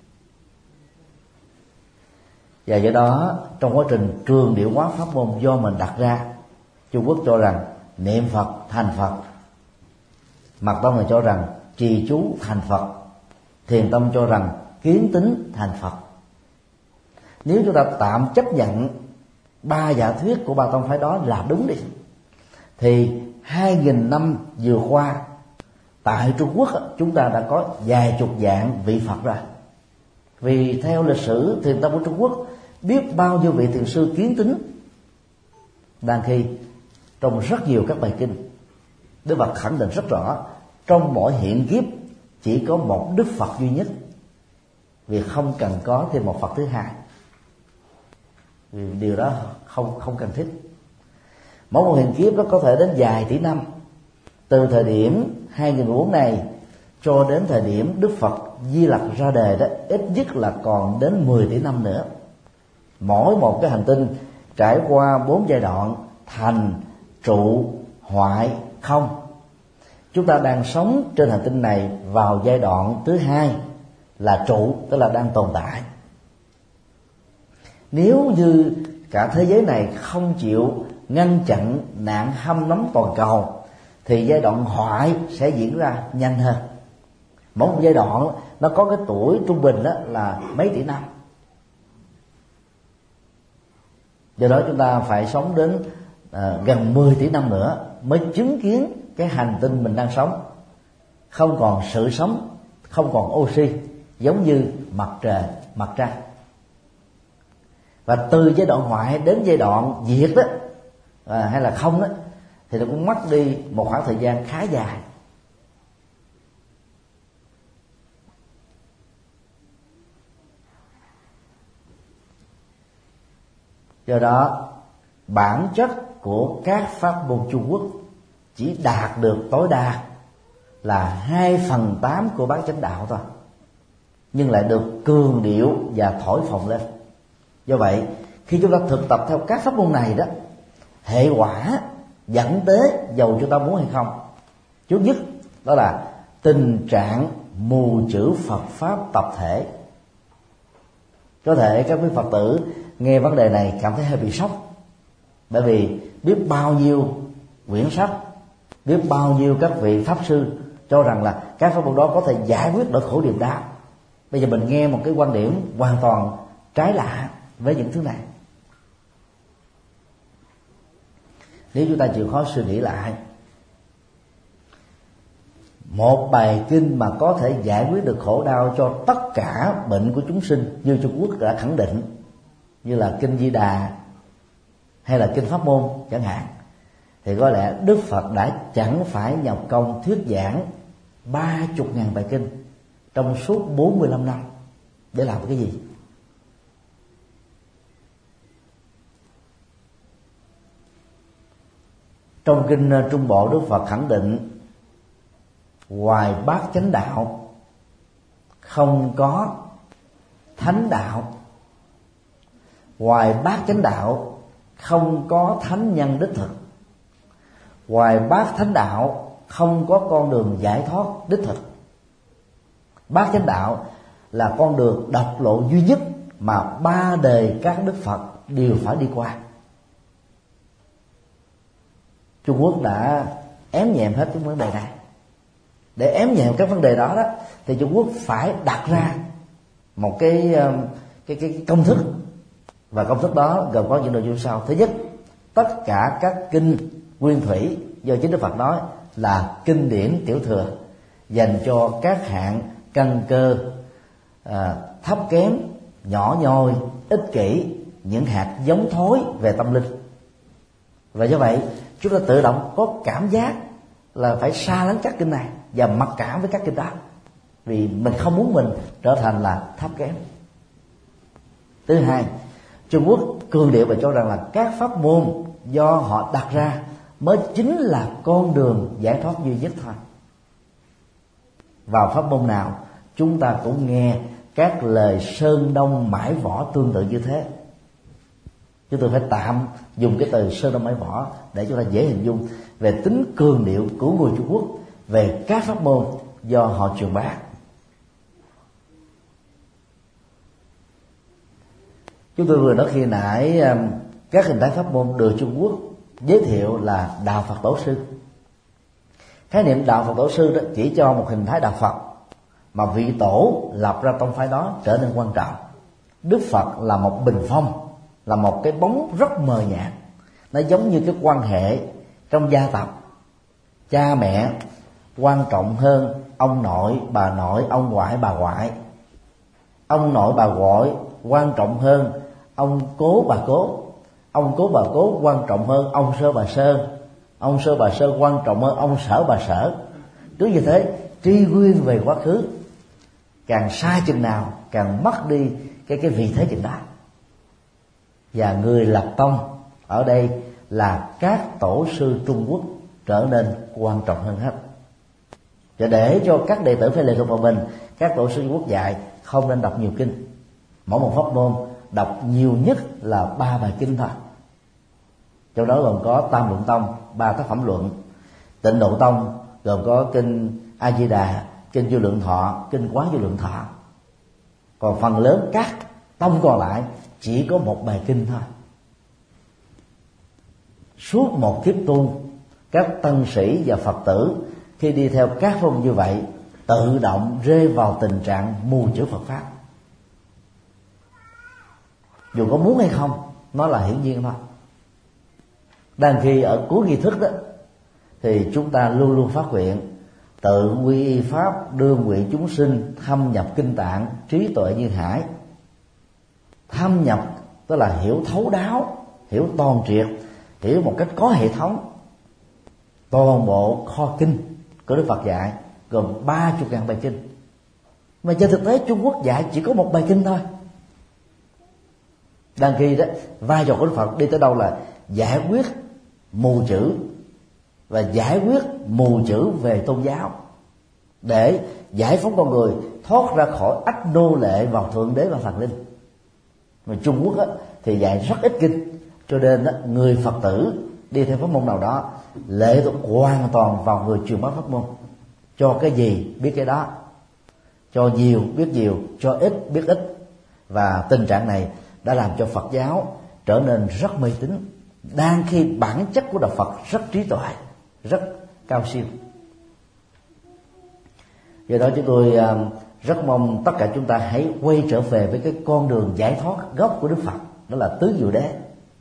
và do đó trong quá trình cường điệu hóa pháp môn do mình đặt ra, Trung Quốc cho rằng niệm Phật thành Phật, Mật Tông thì cho rằng trì chú thành Phật, Thiền Tông cho rằng kiến tính thành Phật. Nếu chúng ta tạm chấp nhận ba giả thuyết của ba tông phái đó là đúng đi, thì hai nghìn năm vừa qua tại Trung Quốc chúng ta đã có vài chục dạng vị Phật rồi. Vì theo lịch sử thiền tông của Trung Quốc, biết bao nhiêu vị thiền sư kiến tính, đang khi trong rất nhiều các bài kinh, Đức Phật khẳng định rất rõ trong mỗi hiện kiếp chỉ có một Đức Phật duy nhất, vì không cần có thêm một Phật thứ hai, vì điều đó không không cần thiết. Mỗi một hiện kiếp nó có thể đến vài tỷ năm, từ thời điểm hai nghìn bốn này cho đến thời điểm Đức Phật Di Lặc ra đời đó, ít nhất là còn đến mười tỷ năm nữa. Mỗi một cái hành tinh trải qua bốn giai đoạn: thành, trụ, hoại, không. Chúng ta đang sống trên hành tinh này vào giai đoạn thứ hai là trụ, tức là đang tồn tại. Nếu như cả thế giới này không chịu ngăn chặn nạn hâm nóng toàn cầu, thì giai đoạn hoại sẽ diễn ra nhanh hơn. Mỗi một giai đoạn nó có cái tuổi trung bình đó là mấy tỷ năm. Do đó chúng ta phải sống đến uh, gần mười tỷ năm nữa mới chứng kiến cái hành tinh mình đang sống không còn sự sống, không còn oxy, giống như mặt trời, mặt trăng. Và từ giai đoạn hoại đến giai đoạn diệt đó, à, hay là không đó, thì nó cũng mất đi một khoảng thời gian khá dài. Do đó bản chất của các pháp môn Trung Quốc chỉ đạt được tối đa là hai phần tám của bát chánh đạo thôi, nhưng lại được cường điệu và thổi phồng lên. Do vậy khi chúng ta thực tập theo các pháp môn này đó, hệ quả dẫn tới dầu chúng ta muốn hay không, trước nhất đó là tình trạng mù chữ Phật pháp tập thể. Có thể các quý Phật tử nghe vấn đề này cảm thấy hơi bị sốc, bởi vì biết bao nhiêu quyển sách, biết bao nhiêu các vị pháp sư cho rằng là các pháp môn đó có thể giải quyết nỗi khổ niềm đau. Bây giờ mình nghe một cái quan điểm hoàn toàn trái lạ với những thứ này. Nếu chúng ta chịu khó suy nghĩ lại, một bài kinh mà có thể giải quyết được khổ đau cho tất cả bệnh của chúng sinh như Trung Quốc đã khẳng định, như là kinh Di Đà hay là kinh Pháp Môn chẳng hạn, thì có lẽ Đức Phật đã chẳng phải nhập công thuyết giảng ba chục ngàn bài kinh trong suốt bốn mươi lăm năm để làm cái gì? Trong kinh Trung Bộ, Đức Phật khẳng định ngoài bát chánh đạo không có thánh đạo, ngoài bát chánh đạo không có thánh nhân đích thực, ngoài bát thánh đạo không có con đường giải thoát đích thực. Bát chánh đạo là con đường độc lộ duy nhất mà ba đời các đức Phật đều phải đi qua. Trung Quốc đã ém nhẹm hết những vấn đề này. Để ém nhẹm các vấn đề đó đó thì Trung Quốc phải đặt ra một cái cái cái, cái công thức, và công thức đó gồm có những nội dung sau. Thứ nhất, tất cả các kinh nguyên thủy do chính Đức Phật nói là kinh điển tiểu thừa, dành cho các hạng căn cơ à, thấp kém, nhỏ nhoi, ích kỷ, những hạt giống thối về tâm linh. Và do vậy chúng ta tự động có cảm giác là phải xa lánh các kinh này và mặc cảm với các kinh đó, vì mình không muốn mình trở thành là thấp kém. Thứ hai, Trung Quốc cường điệu và cho rằng là các pháp môn do họ đặt ra mới chính là con đường giải thoát duy nhất thôi. Vào pháp môn nào chúng ta cũng nghe các lời sơn đông mãi võ tương tự như thế. Chúng tôi phải tạm dùng cái từ sơn đông mãi võ để chúng ta dễ hình dung về tính cường điệu của người Trung Quốc về các pháp môn do họ truyền bá. Chúng tôi vừa nói khi nãy các hình thái pháp môn được Trung Quốc giới thiệu là đạo Phật tổ sư. Khái niệm đạo Phật tổ sư đó chỉ cho một hình thái đạo Phật mà vị tổ lập ra tông phái đó trở nên quan trọng. Đức Phật là một bình phong, là một cái bóng rất mờ nhạt. Nó giống như cái quan hệ trong gia tộc, cha mẹ quan trọng hơn ông nội, bà nội, ông ngoại, bà ngoại. Ông nội, bà ngoại quan trọng hơn ông cố, bà cố. Ông cố, bà cố quan trọng hơn ông sơ, bà sơ. Ông sơ, bà sơ quan trọng hơn ông sở, bà sở. Cứ như thế, tri nguyên về quá khứ, càng xa chừng nào càng mất đi cái cái vị thế chừng đó. Và người lập tông ở đây là các tổ sư Trung Quốc trở nên quan trọng hơn hết. Và để cho các đệ tử phải lệ thuộc vào mình, các tổ sư Trung Quốc dạy không nên đọc nhiều kinh. Mỗi một pháp môn đọc nhiều nhất là ba bài kinh thôi. Trong đó gồm có Tam Luận Tông, ba tác phẩm luận. Tịnh Độ Tông gồm có kinh A Di Đà, kinh Vô Lượng Thọ, kinh Quán Vô Lượng Thọ. Còn phần lớn các tông còn lại chỉ có một bài kinh thôi. Suốt một kiếp tu, các tăng sĩ và Phật tử khi đi theo các pháp môn như vậy tự động rơi vào tình trạng mù chữ Phật pháp. Dù có muốn hay không, nó là hiển nhiên thôi. Đang khi ở cuối nghi thức đó thì chúng ta luôn luôn phát nguyện tự quy y pháp, đương nguyện chúng sinh thâm nhập kinh tạng, trí tuệ như hải. Thâm nhập tức là hiểu thấu đáo, hiểu toàn triệt, hiểu một cách có hệ thống, toàn bộ kho kinh của Đức Phật dạy gồm ba chục ngàn bài kinh, mà trên thực tế Trung Quốc dạy chỉ có một bài kinh thôi. Đang khi đó vai trò của Đức Phật đi tới đâu là giải quyết mù chữ, và giải quyết mù chữ về tôn giáo, để giải phóng con người thoát ra khỏi ách nô lệ vào thượng đế và thần linh. Mà Trung Quốc á, thì dạy rất ít kinh, cho nên á, người Phật tử đi theo pháp môn nào đó lệ thuộc hoàn toàn vào người truyền bá pháp môn. Cho cái gì biết cái đó, cho nhiều biết nhiều, cho ít biết ít. Và tình trạng này đã làm cho Phật giáo trở nên rất mê tín, đang khi bản chất của đạo Phật rất trí tuệ, rất cao siêu. Do đó chúng tôi rất mong tất cả chúng ta hãy quay trở về với cái con đường giải thoát gốc của Đức Phật, đó là tứ diệu đế.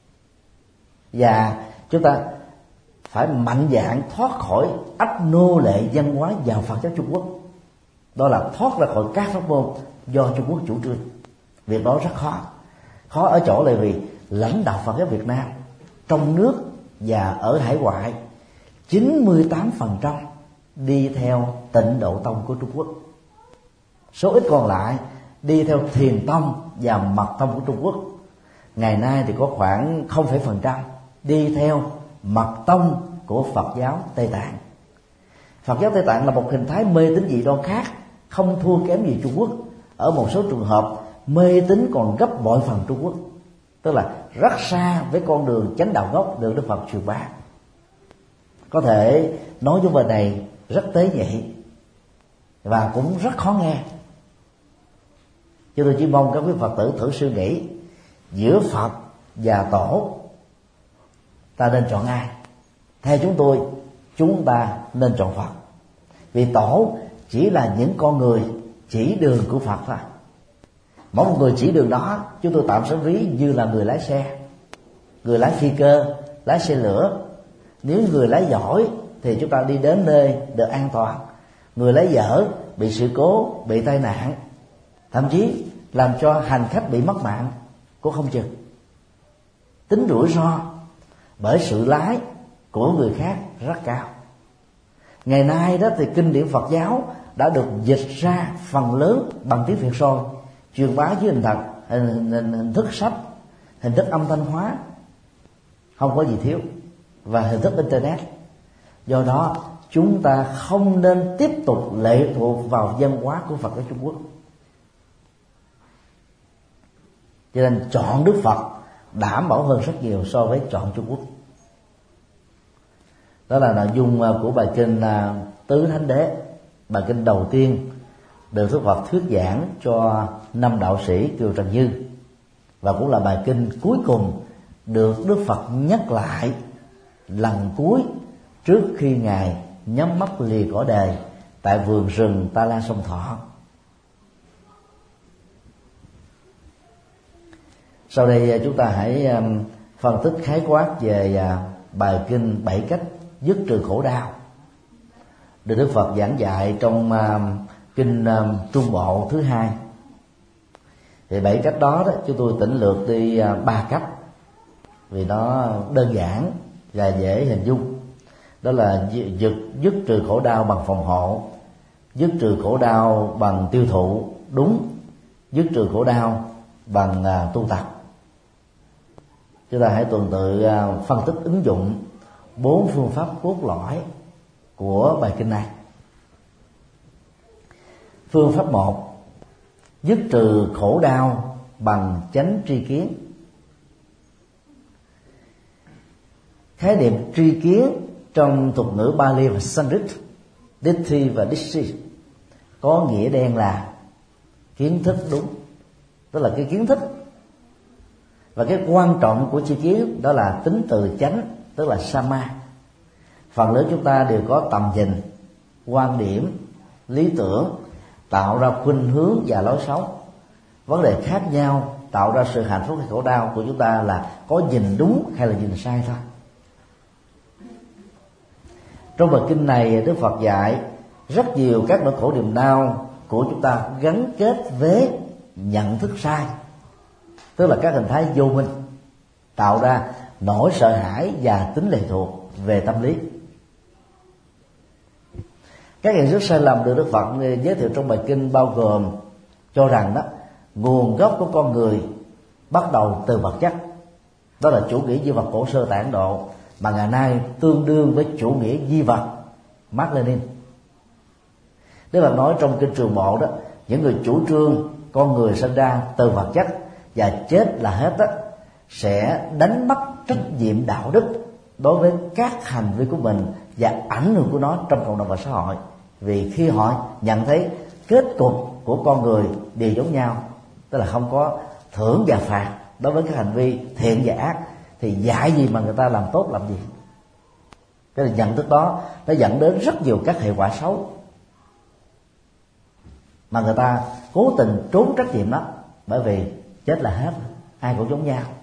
Và chúng ta phải mạnh dạn thoát khỏi ách nô lệ văn hóa vào Phật giáo Trung Quốc, đó là thoát ra khỏi các pháp môn do Trung Quốc chủ trương. Việc đó rất khó. Khó ở chỗ là vì lãnh đạo Phật giáo Việt Nam trong nước và ở hải ngoại chín mươi tám phần trăm đi theo Tịnh Độ Tông của Trung Quốc, số ít còn lại đi theo Thiền Tông và Mật Tông của Trung Quốc. Ngày nay thì có khoảng không phẩy phần trăm đi theo Mật Tông của Phật giáo Tây Tạng. Phật giáo Tây Tạng là một hình thái mê tín dị đoan khác, không thua kém gì Trung Quốc. Ở một số trường hợp mê tín còn gấp bội phần Trung Quốc, tức là rất xa với con đường chánh đạo gốc được Đức Phật truyền bá. Có thể nói vấn đề này rất tế nhị và cũng rất khó nghe. Cho tôi chỉ mong các quý Phật tử thử suy nghĩ, giữa Phật và Tổ ta nên chọn ai? Theo chúng tôi, chúng ta nên chọn Phật, vì Tổ chỉ là những con người chỉ đường của Phật thôi. Mỗi một người chỉ đường đó chúng tôi tạm sớm ví như là người lái xe, người lái phi cơ, lái xe lửa. Nếu người lái giỏi thì chúng ta đi đến nơi được an toàn. Người lái dở bị sự cố, bị tai nạn, thậm chí làm cho hành khách bị mất mạng cũng không chừng. Tính rủi ro bởi sự lái của người khác rất cao. Ngày nay đó thì kinh điển Phật giáo đã được dịch ra phần lớn bằng tiếng Việt rồi, truyền bá dưới hình thật hình, hình, hình, hình thức sách, hình thức âm thanh hóa, không có gì thiếu, và hình thức internet. Do đó chúng ta không nên tiếp tục lệ thuộc vào văn hóa của Phật giáo Trung Quốc. Cho nên chọn Đức Phật đảm bảo hơn rất nhiều so với chọn Trung Quốc. Đó là nội dung của bài kinh Tứ Thánh Đế, bài kinh đầu tiên được Đức Phật thuyết giảng cho năm đạo sĩ Kiều Trần Như, và cũng là bài kinh cuối cùng được Đức Phật nhắc lại lần cuối trước khi Ngài nhắm mắt lìa cõi đời tại vườn rừng Ta La Sông Thọ. Sau đây chúng ta hãy phân tích khái quát về bài kinh bảy cách dứt trừ khổ đau được Đức Phật giảng dạy trong kinh Trung Bộ thứ hai. Thì bảy cách đó, đó chúng tôi tỉnh lược đi ba cách vì nó đơn giản và dễ hình dung. Đó là dứt, dứt trừ khổ đau bằng phòng hộ, dứt trừ khổ đau bằng tiêu thụ đúng, dứt trừ khổ đau bằng uh, tu tập. Chúng ta hãy tuần tự uh, phân tích ứng dụng bốn phương pháp cốt lõi của bài kinh này. Phương pháp một, dứt trừ khổ đau bằng chánh tri kiến. Khái niệm tri kiến trong thuật ngữ Pali và Sanskrit, Ditti và Dishi, có nghĩa đen là kiến thức đúng, tức là cái kiến thức. Và cái quan trọng của tri kiến đó là tính từ chánh, tức là Sama. Phần lớn chúng ta đều có tầm nhìn, quan điểm, lý tưởng tạo ra khuynh hướng và lối sống. Vấn đề khác nhau tạo ra sự hạnh phúc hay khổ đau của chúng ta là có nhìn đúng hay là nhìn sai thôi. Trong bài kinh này Đức Phật dạy rất nhiều các nỗi khổ niềm đau của chúng ta gắn kết với nhận thức sai, tức là các hình thái vô minh, tạo ra nỗi sợ hãi và tính lệ thuộc về tâm lý. Các nhận thức sai lầm được Đức Phật giới thiệu trong bài kinh bao gồm cho rằng đó, nguồn gốc của con người bắt đầu từ vật chất, đó là chủ nghĩa duy vật cổ sơ tại Ấn Độ, mà ngày nay tương đương với chủ nghĩa duy vật Mác Lênin. Đức Phật nói trong kinh Trường Bộ đó, những người chủ trương con người sinh ra từ vật chất và chết là hết đó, sẽ đánh mất trách nhiệm đạo đức đối với các hành vi của mình và ảnh hưởng của nó trong cộng đồng và xã hội. Vì khi họ nhận thấy kết cục của con người đều giống nhau, tức là không có thưởng và phạt đối với các hành vi thiện và ác, thì dạy gì mà người ta làm tốt làm gì. Cái nhận thức đó nó dẫn đến rất nhiều các hệ quả xấu mà người ta cố tình trốn trách nhiệm đó, bởi vì chết là hết, ai cũng giống nhau.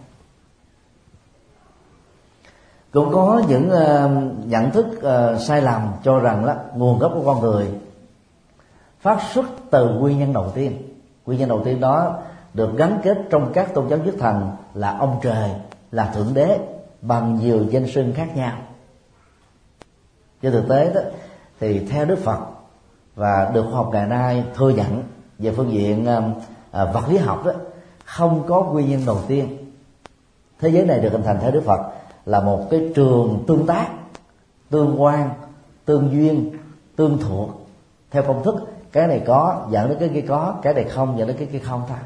Cũng có những uh, nhận thức uh, sai lầm cho rằng là nguồn gốc của con người phát xuất từ nguyên nhân đầu tiên. Nguyên nhân đầu tiên đó được gắn kết trong các tôn giáo nhất thần là ông trời, là thượng đế, bằng nhiều danh xưng khác nhau. Trên thực tế đó, thì theo Đức Phật và được khoa học ngày nay thừa nhận về phương diện uh, uh, vật lý học đó, không có nguyên nhân đầu tiên. Thế giới này được hình thành theo Đức Phật là một cái trường tương tác, tương quan, tương duyên, tương thuộc theo công thức cái này có dẫn đến cái kia có, cái này không dẫn đến cái kia không thôi.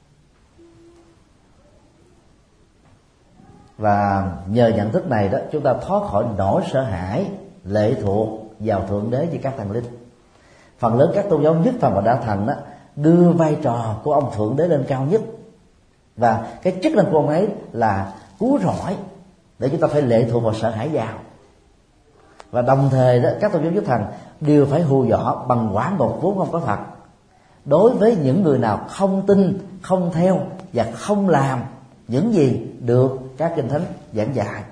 Và nhờ nhận thức này đó, chúng ta thoát khỏi nỗi sợ hãi lệ thuộc vào thượng đế với các thần linh. Phần lớn các tôn giáo nhất thần và đa thần đó đưa vai trò của ông thượng đế lên cao nhất, và cái chức năng của ông ấy là cứu rỗi để chúng ta phải lệ thuộc vào sợ hãi vào. Và đồng thời đó, các tôn giáo nhất thần đều phải hù dọa bằng quả ngục vốn không có thật. Đối với những người nào không tin, không theo và không làm những gì được các kinh thánh giảng dạy,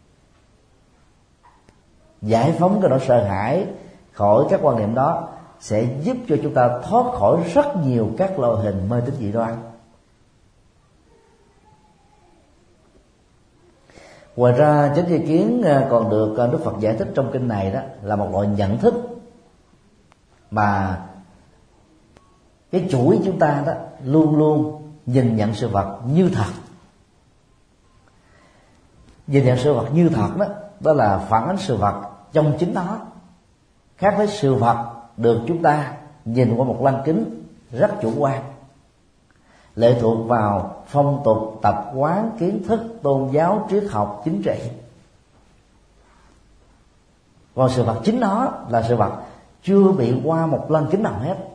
giải phóng cái nỗi sợ hãi khỏi các quan niệm đó sẽ giúp cho chúng ta thoát khỏi rất nhiều các loại hình mê tín dị đoan. Ngoài ra, chánh tri kiến còn được Đức Phật giải thích trong kinh này đó là một loại nhận thức mà cái chuỗi chúng ta đó luôn luôn nhìn nhận sự vật như thật. Nhìn nhận sự vật như thật đó, đó là phản ánh sự vật trong chính nó, khác với sự vật được chúng ta nhìn qua một lăng kính rất chủ quan, lệ thuộc vào phong tục, tập quán, kiến thức, tôn giáo, triết học, chính trị. Còn sự vật chính nó là sự vật chưa bị qua một lăng kính nào hết.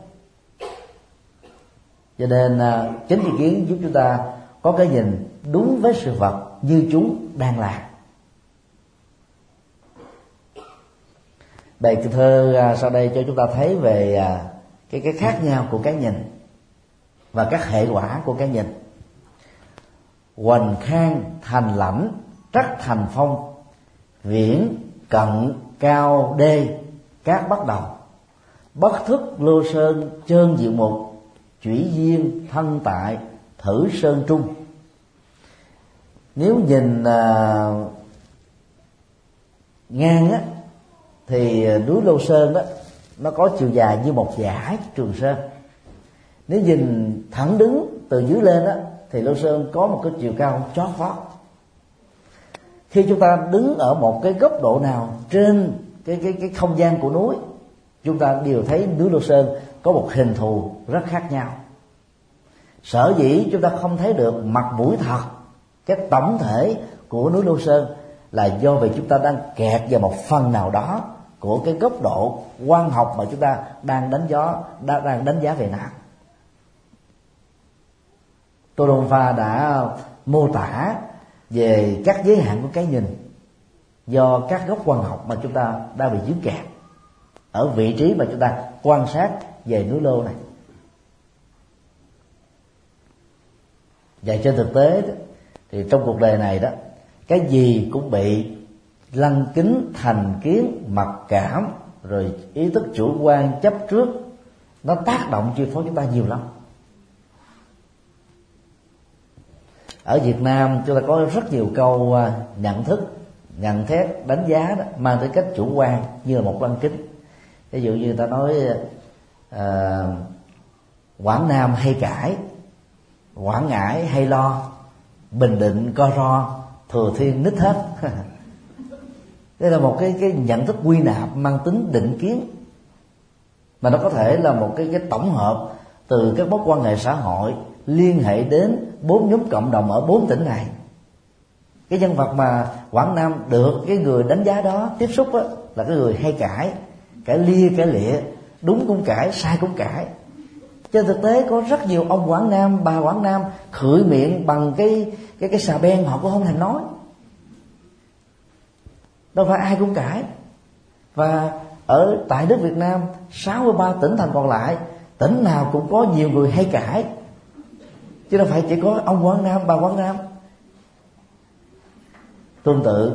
Cho nên chánh tri kiến giúp chúng ta có cái nhìn đúng với sự vật như chúng đang là. Bài thơ sau đây cho chúng ta thấy về cái cái khác nhau của cái nhìn và các hệ quả của cái nhìn. Hoành khang thành lãnh, trắc thành phong, viễn cận cao đê, các bắt đầu, bất thức lô sơn chơn diệu mục, chủy duyên thân tại, thử sơn trung. Nếu nhìn uh, ngang á, thì núi Lô Sơn đó nó có chiều dài như một dải Trường Sơn. Nếu nhìn thẳng đứng từ dưới lên đó, thì Lô Sơn có một cái chiều cao chót vót. Khi chúng ta đứng ở một cái góc độ nào trên cái cái cái không gian của núi, chúng ta đều thấy núi Lô Sơn có một hình thù rất khác nhau. Sở dĩ chúng ta không thấy được mặt mũi thật, cái tổng thể của núi Lô Sơn, là do vì chúng ta đang kẹt vào một phần nào đó của cái góc độ quan học mà chúng ta đang đánh giá đang đánh giá về nó. Tô Đông Pha đã mô tả về các giới hạn của cái nhìn do các góc quan học mà chúng ta đang bị dướng kẹt ở vị trí mà chúng ta quan sát về núi Lô này. Và trên thực tế thì trong cuộc đời này đó, cái gì cũng bị lăng kính, thành kiến, mặc cảm, rồi ý thức chủ quan, chấp trước, nó tác động chi phối chúng ta nhiều lắm. Ở Việt Nam chúng ta có rất nhiều câu nhận thức, nhận xét, đánh giá đó mang tới cách chủ quan như là một lăng kính. Ví dụ như người ta nói à, Quảng Nam hay cãi, Quảng Ngãi hay lo, Bình Định co ro, Thừa Thiên nít hết. Đây là một cái cái nhận thức quy nạp mang tính định kiến, mà nó có thể là một cái cái tổng hợp từ các mối quan hệ xã hội liên hệ đến bốn nhóm cộng đồng ở bốn tỉnh này. Cái nhân vật mà Quảng Nam được cái người đánh giá đó tiếp xúc á, là cái người hay cãi, cãi lia cãi lịa, đúng cũng cãi, sai cũng cãi. Trên thực tế có rất nhiều ông Quảng Nam, bà Quảng Nam khựi miệng bằng cái cái cái xà beng, họ cũng không thèm nói. Đâu phải ai cũng cãi. Và ở tại nước Việt Nam, sáu mươi ba tỉnh thành còn lại, tỉnh nào cũng có nhiều người hay cãi, chứ đâu phải chỉ có ông Quảng Nam, bà Quảng Nam. Tương tự,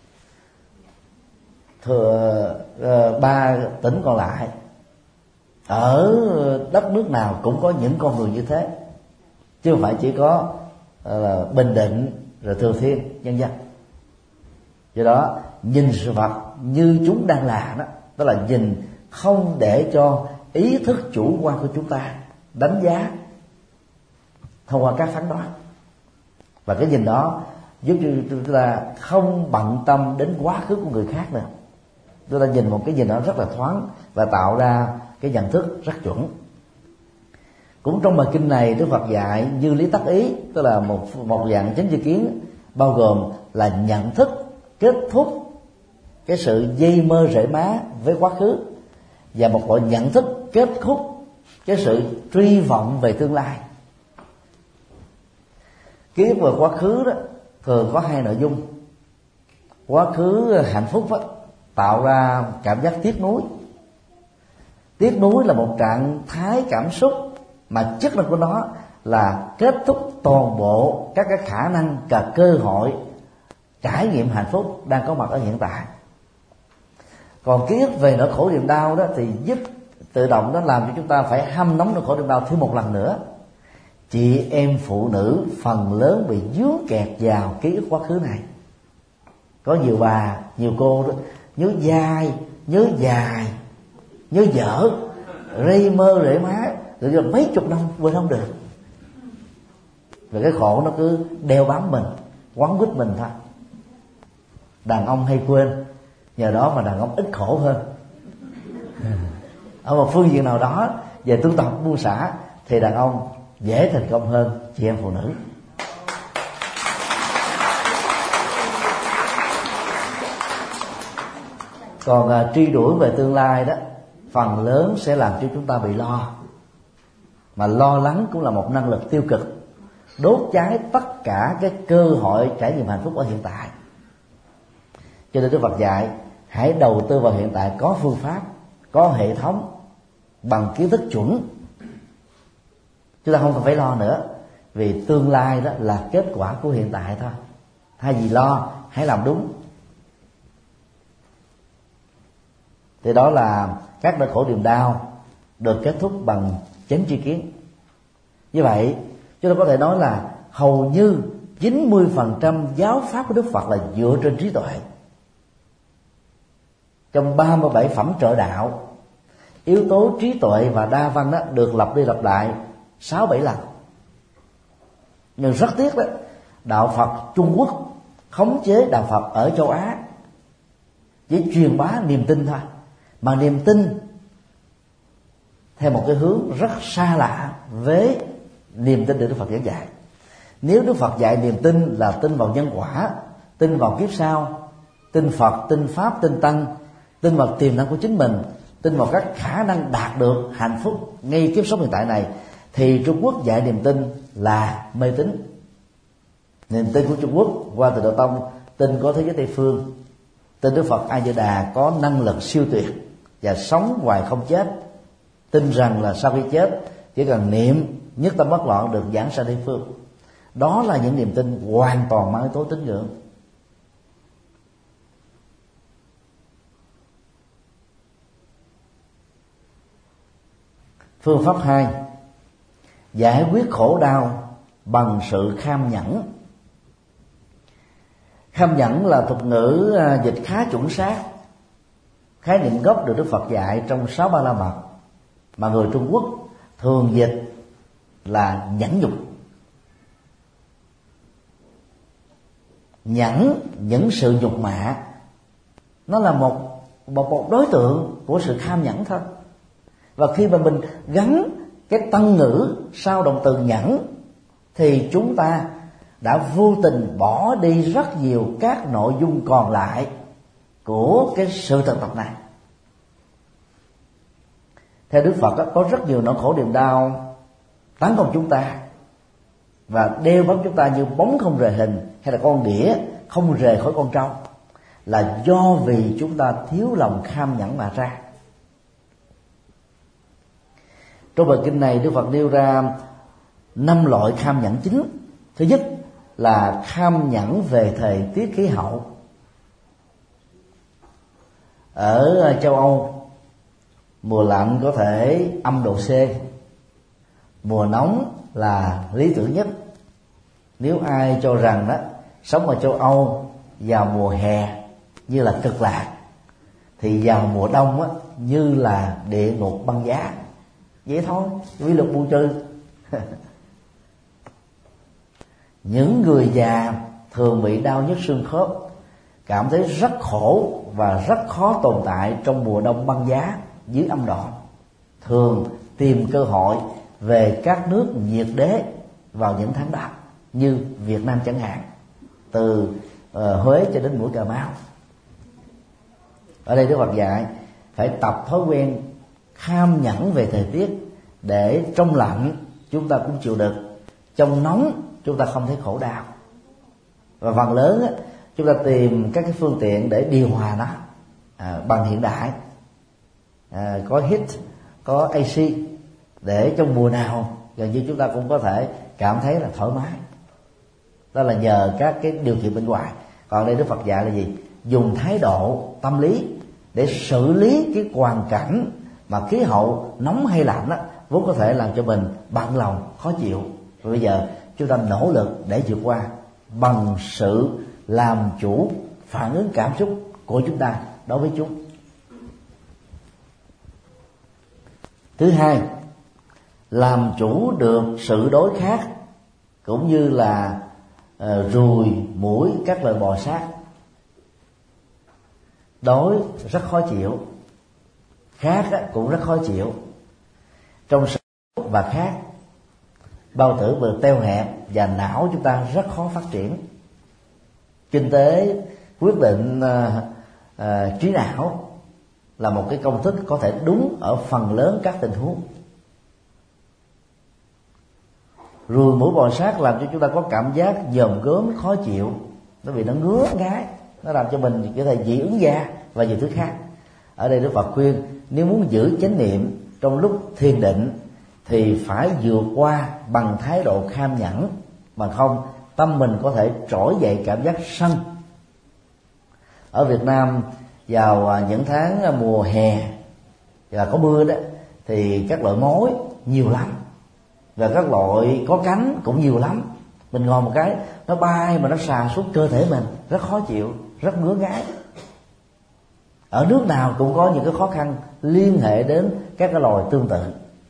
thừa uh, ba tỉnh còn lại, ở đất nước nào cũng có những con người như thế, chứ không phải chỉ có uh, Bình Định rồi Thừa Thiên vân vân. Do đó nhìn sự vật như chúng đang là đó, đó là nhìn không để cho ý thức chủ quan của chúng ta đánh giá thông qua các phán đoán. Và cái nhìn đó giúp cho chúng ta không bận tâm đến quá khứ của người khác nữa. Chúng ta nhìn một cái nhìn đó rất là thoáng và tạo ra cái nhận thức rất chuẩn. Cũng trong bài kinh này, Đức Phật dạy như lý tác ý, tức là một một dạng chánh tri kiến, bao gồm là nhận thức kết thúc cái sự dây mơ rễ má với quá khứ, và một loại nhận thức kết thúc cái sự truy vọng về tương lai. Ký ức về quá khứ đó thường có hai nội dung. Quá khứ hạnh phúc đó, tạo ra cảm giác tiếc nuối. Tiếc nuối là một trạng thái cảm xúc mà chất năng của nó là kết thúc toàn bộ các cái khả năng, cả cơ hội trải nghiệm hạnh phúc đang có mặt ở hiện tại. Còn ký ức về nỗi khổ niềm đau đó thì giúp tự động nó làm cho chúng ta phải hâm nóng nỗi khổ niềm đau thêm một lần nữa. Chị em phụ nữ phần lớn bị dướng kẹt vào ký ức quá khứ này. Có nhiều bà, nhiều cô đó nhớ dai, nhớ dài, nhớ dở, rây mơ rễ má, rồi mấy chục năm quên không được. Rồi cái khổ nó cứ đeo bám mình, quấn quýt mình thôi. Đàn ông hay quên, nhờ đó mà đàn ông ít khổ hơn. Ở một phương diện nào đó về tu tập buông xả thì đàn ông dễ thành công hơn chị em phụ nữ. Còn à, truy đuổi về tương lai đó, phần lớn sẽ làm cho chúng ta bị lo. Mà lo lắng cũng là một năng lực tiêu cực, đốt cháy tất cả cái cơ hội trải nghiệm hạnh phúc ở hiện tại. Cho nên Đức Phật dạy hãy đầu tư vào hiện tại có phương pháp, có hệ thống, bằng kiến thức chuẩn. Chúng ta không cần phải lo nữa, vì tương lai đó là kết quả của hiện tại thôi. Thay vì lo, hãy làm đúng. Thì đó là các nỗi khổ niềm đau được kết thúc bằng chánh tri kiến. Như vậy chúng ta có thể nói là hầu như chín mươi phần trăm giáo pháp của Đức Phật là dựa trên trí tuệ. Trong ba mươi bảy phẩm trợ đạo, yếu tố trí tuệ và đa văn đó được lặp đi lặp lại sáu bảy lần. Nhưng rất tiếc đó, đạo Phật Trung Quốc khống chế đạo Phật ở châu Á chỉ truyền bá niềm tin thôi, mà niềm tin theo một cái hướng rất xa lạ với niềm tin được Đức Phật giảng dạy. Nếu Đức Phật dạy niềm tin là tin vào nhân quả, tin vào kiếp sau, tin Phật, tin Pháp, tin Tăng, tin vào tiềm năng của chính mình, tin vào các khả năng đạt được hạnh phúc ngay kiếp sống hiện tại này, thì Trung Quốc dạy niềm tin là mê tín. Niềm tin của Trung Quốc qua Từ Đạo Tông tin có thế giới Tây phương, tin Đức Phật A Di Đà có năng lực siêu tuyệt và sống hoài không chết, tin rằng là sau khi chết chỉ cần niệm nhất tâm bất loạn được giảng sanh Tây phương. Đó là những niềm tin hoàn toàn mang yếu tố tín ngưỡng. Phương pháp hai, giải quyết khổ đau bằng sự kham nhẫn. Kham nhẫn là thuật ngữ dịch khá chuẩn xác, khái niệm gốc được Đức Phật dạy trong sáu ba la mật mà người Trung Quốc thường dịch là nhẫn nhục. Nhẫn những sự nhục mạ, nó là một, một một đối tượng của sự kham nhẫn thôi. Và khi mà mình gắn cái tân ngữ sau động từ nhẫn thì chúng ta đã vô tình bỏ đi rất nhiều các nội dung còn lại của cái sự thực tập này. Theo Đức Phật có rất nhiều nỗi khổ niềm đau tấn công chúng ta và đeo bám chúng ta như bóng không rời hình, hay là con đĩa không rời khỏi con trâu, là do vì chúng ta thiếu lòng kham nhẫn mà ra. Trong bài kinh này, Đức Phật nêu ra năm loại kham nhẫn chính. Thứ nhất là kham nhẫn về thời tiết khí hậu. Ở châu Âu, mùa lạnh có thể âm độ C, mùa nóng là lý tưởng nhất. Nếu ai cho rằng đó sống ở châu Âu vào mùa hè như là cực lạc, thì vào mùa đông á, như là địa ngục băng giá. Vậy thôi, quy luật bù trừ. Những người già thường bị đau nhức xương khớp, cảm thấy rất khổ và rất khó tồn tại trong mùa đông băng giá dưới âm độ, thường tìm cơ hội về các nước nhiệt đới vào những tháng đó, như Việt Nam chẳng hạn, từ uh, Huế cho đến mũi Cà Mau. Ở đây Đức Phật dạy phải tập thói quen kham nhẫn về thời tiết, để trong lạnh chúng ta cũng chịu được, trong nóng chúng ta không thấy khổ đau. Và phần lớn á, chúng ta tìm các cái phương tiện để điều hòa nó à, bằng hiện đại, à, có heat, có a xê, để trong mùa nào gần như chúng ta cũng có thể cảm thấy là thoải mái. Đó là nhờ các cái điều kiện bên ngoài. Còn đây Đức Phật dạy là gì? Dùng thái độ tâm lý để xử lý cái hoàn cảnh mà khí hậu nóng hay lạnh đó, vốn có thể làm cho mình bận lòng, khó chịu. Và bây giờ chúng ta nỗ lực để vượt qua bằng sự làm chủ phản ứng cảm xúc của chúng ta đối với chúng. Thứ hai, làm chủ được sự đối khác, cũng như là uh, ruồi, muỗi, các loại bò sát. Đối rất khó chịu, khác cũng rất khó chịu. Trong sự và khác, bao tử vừa teo hẹp và não chúng ta rất khó phát triển. Kinh tế quyết định uh, uh, trí não là một cái công thức có thể đúng ở phần lớn các tình huống. Ruồi, muỗi, bò sát làm cho chúng ta có cảm giác dòm gớm, khó chịu, nó vì nó ngứa ngái, nó làm cho mình có thể dị ứng da và nhiều thứ khác. Ở đây Đức Phật khuyên nếu muốn giữ chánh niệm trong lúc thiền định thì phải vượt qua bằng thái độ kham nhẫn, mà không tâm mình có thể trỗi dậy cảm giác sân. Ở Việt Nam vào những tháng mùa hè và có mưa đó, thì các loại mối nhiều lắm, và các loại có cánh cũng nhiều lắm. Mình ngồi một cái nó bay mà nó xà xuống cơ thể mình, rất khó chịu, rất ngứa ngáy. Ở nước nào cũng có những cái khó khăn liên hệ đến các cái loài tương tự.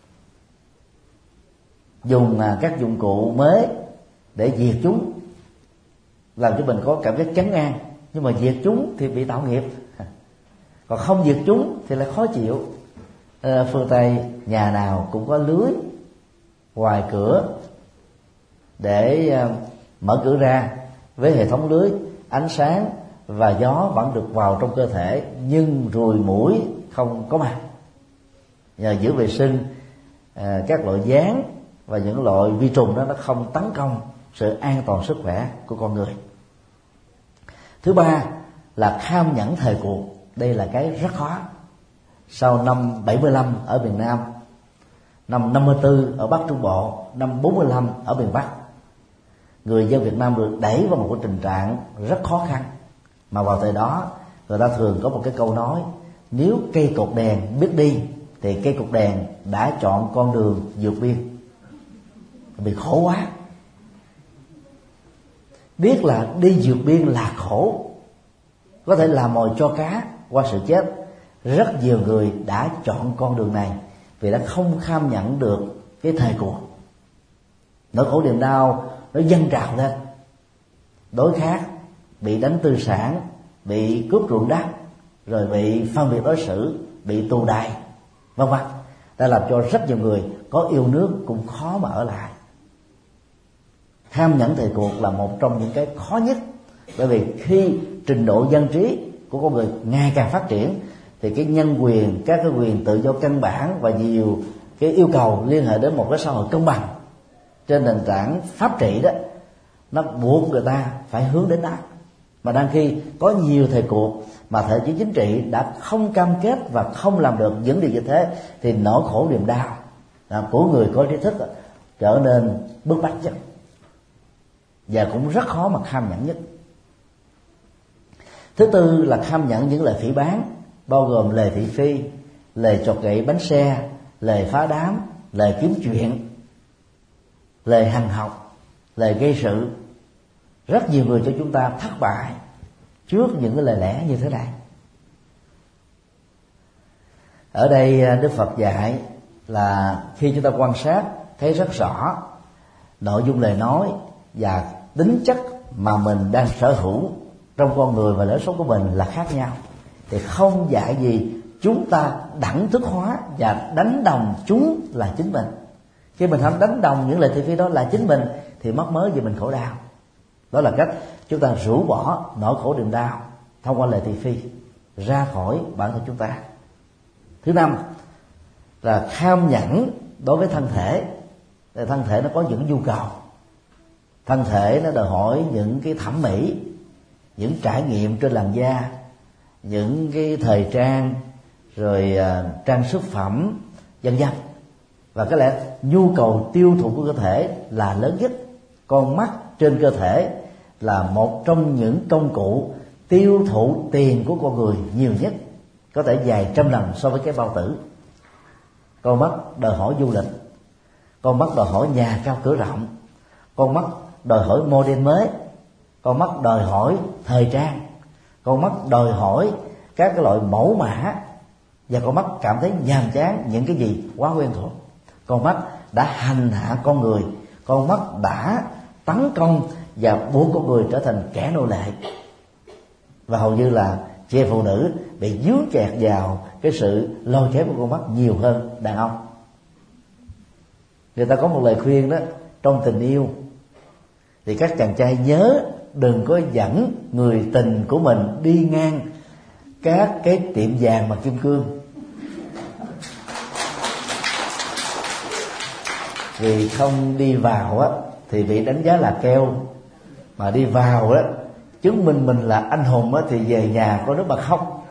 Dùng các dụng cụ mới để diệt chúng làm cho mình có cảm giác chấn an, nhưng mà diệt chúng thì bị tạo nghiệp, còn không diệt chúng thì lại khó chịu. À, phương Tây nhà nào cũng có lưới ngoài cửa để uh, mở cửa ra, với hệ thống lưới ánh sáng và gió vẫn được vào trong cơ thể, nhưng ruồi muỗi không có mặt. Nhờ giữ vệ sinh, uh, các loại gián và những loại vi trùng đó nó không tấn công sự an toàn sức khỏe của con người. Thứ ba là kham nhẫn thời cuộc. Đây là cái rất khó. Sau năm bảy mươi lăm ở miền Nam, năm năm mươi tư ở Bắc Trung Bộ, năm bốn mươi lăm ở miền Bắc, người dân Việt Nam được đẩy vào một cái tình trạng rất khó khăn. Mà vào thời đó người ta thường có một cái câu nói: nếu cây cột đèn biết đi thì cây cột đèn đã chọn con đường vượt biên. Bị khổ quá, biết là đi vượt biên là khổ, có thể làm mồi cho cá qua sự chết, rất nhiều người đã chọn con đường này vì đã không kham nhận được cái thời cuộc. Nỗi khổ niềm đau nó dâng trào lên, đối khác, bị đánh tư sản, bị cướp ruộng đất, rồi bị phân biệt đối xử, bị tù đày, vân vân, đã làm cho rất nhiều người có yêu nước cũng khó mà ở lại. Tham nhẫn thời cuộc là một trong những cái khó nhất, bởi vì khi trình độ dân trí của con người ngày càng phát triển thì cái nhân quyền, các cái quyền tự do căn bản và nhiều cái yêu cầu liên hệ đến một cái xã hội công bằng trên nền tảng pháp trị đó, nó buộc người ta phải hướng đến đó. Mà đang khi có nhiều thời cuộc mà thể chế chính trị đã không cam kết và không làm được những điều như thế, thì nỗi khổ niềm đau của người có trí thức trở nên bức bách nhất, và cũng rất khó mà kham nhẫn nhất. Thứ tư là kham nhẫn những lời phỉ báng, bao gồm lời thị phi, lời chọc gậy bánh xe, lời phá đám, lời kiếm chuyện, lời hằn học, lời gây sự. Rất nhiều người cho chúng ta thất bại trước những cái lời lẽ như thế này. Ở đây Đức Phật dạy là khi chúng ta quan sát thấy rất rõ nội dung lời nói và tính chất mà mình đang sở hữu trong con người và lối sống của mình là khác nhau, thì không dạy gì chúng ta đẳng thức hóa và đánh đồng chúng là chính mình. Khi mình không đánh đồng những lời thị phi đó là chính mình thì mất mớ gì mình khổ đau. Đó là cách chúng ta rũ bỏ nỗi khổ niềm đau thông qua lời thị phi ra khỏi bản thân chúng ta. Thứ năm là kham nhẫn đối với thân thể. Thân thể nó có những nhu cầu, thân thể nó đòi hỏi những cái thẩm mỹ, những trải nghiệm trên làn da, những cái thời trang, rồi uh, trang sức phẩm, vân vân. Và có lẽ nhu cầu tiêu thụ của cơ thể là lớn nhất. Con mắt trên cơ thể là một trong những công cụ tiêu thụ tiền của con người nhiều nhất, có thể vài trăm lần so với cái bao tử. Con mắt đòi hỏi du lịch, con mắt đòi hỏi nhà cao cửa rộng, con mắt đòi hỏi model mới, con mắt đòi hỏi thời trang, con mắt đòi hỏi các cái loại mẫu mã, và con mắt cảm thấy nhàm chán những cái gì quá quen thuộc. Con mắt đã hành hạ con người, con mắt đã tấn công và buộc con người trở thành kẻ nô lệ. Và hầu như là chị em phụ nữ bị dướng kẹt vào cái sự lôi kéo của con mắt nhiều hơn đàn ông. Người ta có một lời khuyên đó, trong tình yêu thì các chàng trai nhớ đừng có dẫn người tình của mình đi ngang các cái tiệm vàng bằng kim cương, vì không đi vào á thì bị đánh giá là keo, mà đi vào á chứng minh mình là anh hùng á thì về nhà có nước mà khóc.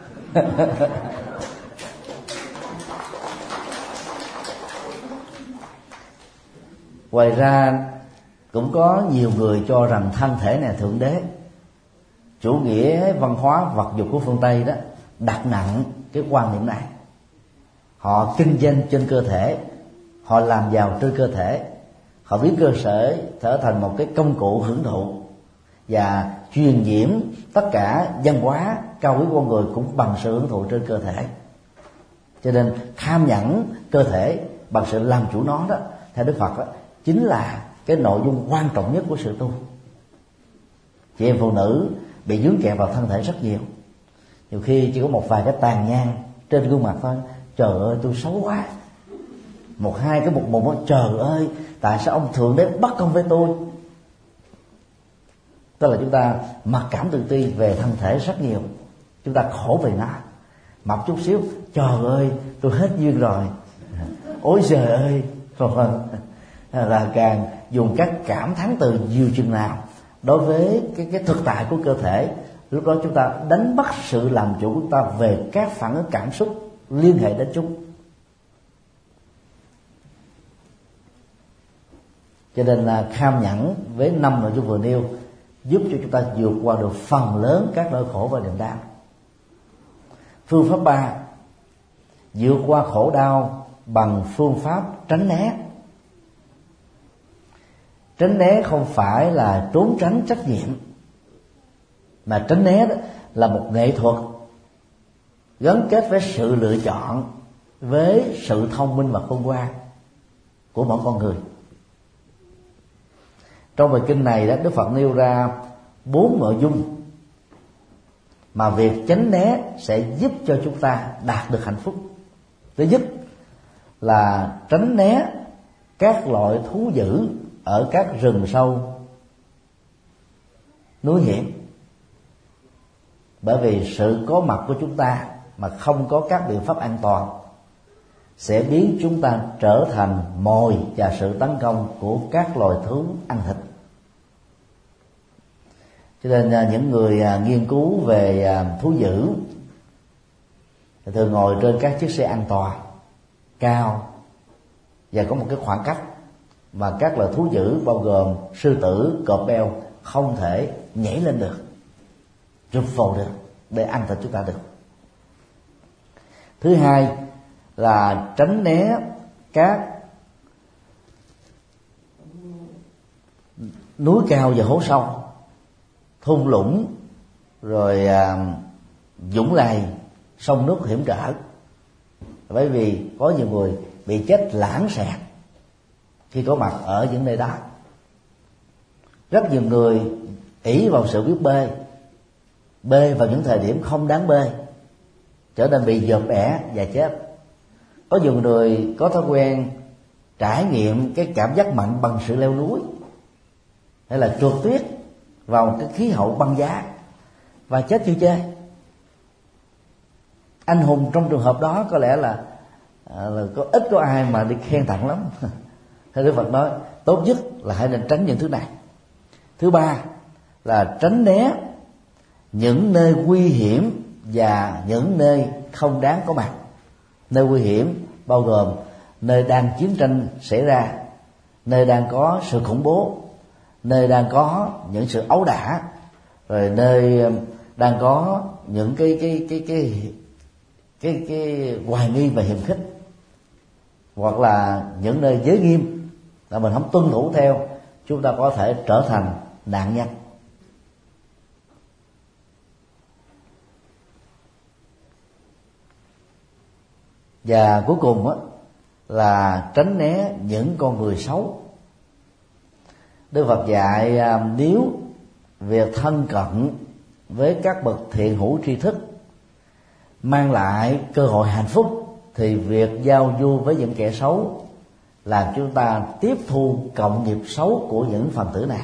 Ngoài ra cũng có nhiều người cho rằng thân thể này thượng đế. Chủ nghĩa văn hóa vật dục của phương Tây đó đặt nặng cái quan niệm này. Họ kinh doanh trên cơ thể, họ làm giàu trên cơ thể, họ biến cơ sở trở thành một cái công cụ hưởng thụ và truyền nhiễm tất cả văn hóa cao quý của con người cũng bằng sự hưởng thụ trên cơ thể. Cho nên kham nhẫn cơ thể bằng sự làm chủ nó đó, theo Đức Phật đó, chính là cái nội dung quan trọng nhất của sự tu. Chị em phụ nữ bị dướng kẹt vào thân thể rất nhiều. Nhiều khi chỉ có một vài cái tàn nhang trên gương mặt thôi, trời ơi tôi xấu quá. Một hai cái mụn mụn, trời ơi tại sao ông thượng đế bất công với tôi. Tức là chúng ta mặc cảm tự ti về thân thể rất nhiều, chúng ta khổ về nó. Mập chút xíu, trời ơi tôi hết duyên rồi, ôi trời ơi, rồi là càng dùng các cảm thán từ nhiều chừng nào đối với cái, cái thực tại của cơ thể. Lúc đó chúng ta đánh mất sự làm chủ của chúng ta về các phản ứng cảm xúc liên hệ đến chúng. Cho nên là kham nhẫn với năm nội dung vừa nêu giúp cho chúng ta vượt qua được phần lớn các nỗi khổ và niềm đau. Phương pháp ba, vượt qua khổ đau bằng phương pháp tránh né. Tránh né không phải là trốn tránh trách nhiệm, mà tránh né đó là một nghệ thuật gắn kết với sự lựa chọn, với sự thông minh và khôn ngoan của mỗi con người. Trong bài kinh này đó, Đức Phật nêu ra bốn nội dung mà việc tránh né sẽ giúp cho chúng ta đạt được hạnh phúc. Thứ nhất là tránh né các loại thú dữ ở các rừng sâu, núi hiểm. Bởi vì sự có mặt của chúng ta mà không có các biện pháp an toàn sẽ biến chúng ta trở thành mồi và sự tấn công của các loài thú ăn thịt. Cho nên những người nghiên cứu về thú dữ thường ngồi trên các chiếc xe an toàn cao và có một cái khoảng cách mà các loài thú dữ bao gồm sư tử, cọp beo không thể nhảy lên được, rụp phồ được để ăn thịt chúng ta được. Thứ hai là tránh né các núi cao và hố sâu, thung lũng, rồi à, dũng lầy, sông nước hiểm trở. Bởi vì có nhiều người bị chết lãng xẹt khi có mặt ở những nơi đó. Rất nhiều người ỷ vào sự biết bơi, bơi vào những thời điểm không đáng bơi, trở nên bị dợp bẻ và chết. Có nhiều người có thói quen trải nghiệm cái cảm giác mạnh bằng sự leo núi hay là trượt tuyết vào một cái khí hậu băng giá và chết chưa chơi. Anh hùng trong trường hợp đó có lẽ là, là có ít có ai mà đi khen tặng lắm. Theo Đức Phật nói tốt nhất là hãy nên tránh những thứ này. Thứ ba là tránh né những nơi nguy hiểm và những nơi không đáng có mặt. Nơi nguy hiểm bao gồm nơi đang chiến tranh xảy ra, nơi đang có sự khủng bố, nơi đang có những sự ấu đả, rồi nơi đang có những cái cái cái cái cái cái hoài nghi và hiềm khích, hoặc là những nơi giới nghiêm là mình không tuân thủ theo, chúng ta có thể trở thành nạn nhân. Và cuối cùng á, là tránh né những con người xấu. Đức Phật dạy nếu việc thân cận với các bậc thiện hữu tri thức mang lại cơ hội hạnh phúc, thì việc giao du với những kẻ xấu làm chúng ta tiếp thu cộng nghiệp xấu của những phần tử này.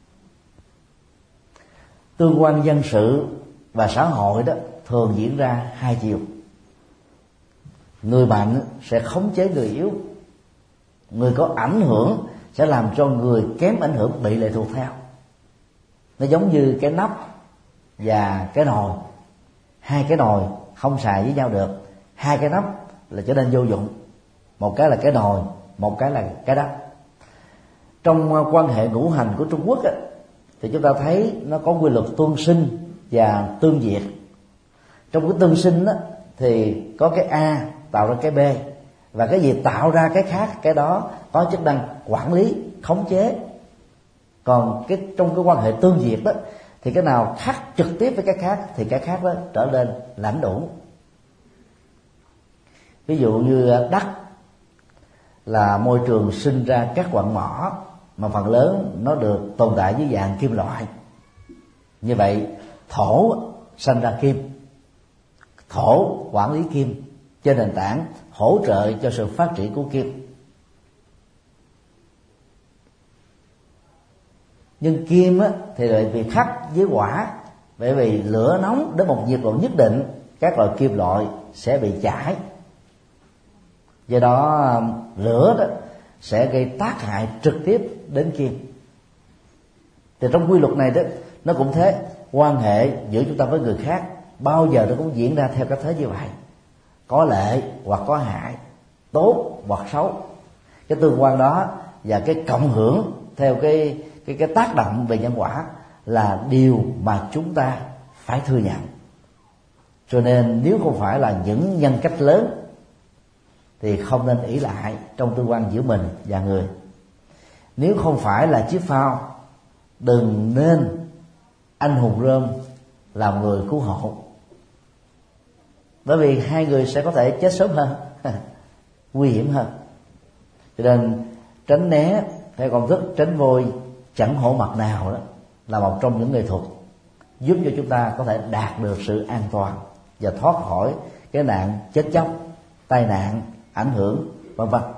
Tương quan dân sự và xã hội đó thường diễn ra hai chiều. Người mạnh sẽ khống chế người yếu, người có ảnh hưởng sẽ làm cho người kém ảnh hưởng bị lệ thuộc theo. Nó giống như cái nắp và cái nồi. Hai cái nồi không xài với nhau được, hai cái nắp là trở nên vô dụng. Một cái là cái nồi, một cái là cái nắp. Trong quan hệ ngũ hành của Trung Quốc á, thì chúng ta thấy nó có quy luật tương sinh và tương diệt. Trong cái tương sinh á, thì có cái A tạo ra cái B, và cái gì tạo ra cái khác, cái đó có chức năng quản lý, khống chế. Còn cái trong cái quan hệ tương diệt đó, thì cái nào khác trực tiếp với cái khác thì cái khác đó trở nên lãnh đủ. Ví dụ như đất là môi trường sinh ra các quặng mỏ, mà phần lớn nó được tồn tại dưới dạng kim loại. Như vậy thổ sanh ra kim, thổ quản lý kim trên nền tảng hỗ trợ cho sự phát triển của kim. Nhưng kim á, thì lại bị khắc với hỏa, bởi vì lửa nóng đến một nhiệt độ nhất định các loại kim loại sẽ bị chảy. Do đó lửa đó sẽ gây tác hại trực tiếp đến kim. Thì trong quy luật này đó, nó cũng thế, quan hệ giữa chúng ta với người khác bao giờ nó cũng diễn ra theo cách thế như vậy, có lợi hoặc có hại, tốt hoặc xấu. Cái tương quan đó và cái cộng hưởng theo cái cái cái tác động về nhân quả là điều mà chúng ta phải thừa nhận. Cho nên nếu không phải là những nhân cách lớn thì không nên ỷ lại trong tương quan giữa mình và người. Nếu không phải là chiếc phao, đừng nên anh hùng rơm làm người cứu hộ. bởi vì hai người sẽ có thể chết sớm hơn, nguy hiểm hơn. Cho nên tránh né theo công thức tránh vôi chẳng hổ mặt nào đó là một trong những nghệ thuật giúp cho chúng ta có thể đạt được sự an toàn và thoát khỏi cái nạn chết chóc, tai nạn, ảnh hưởng vân vân.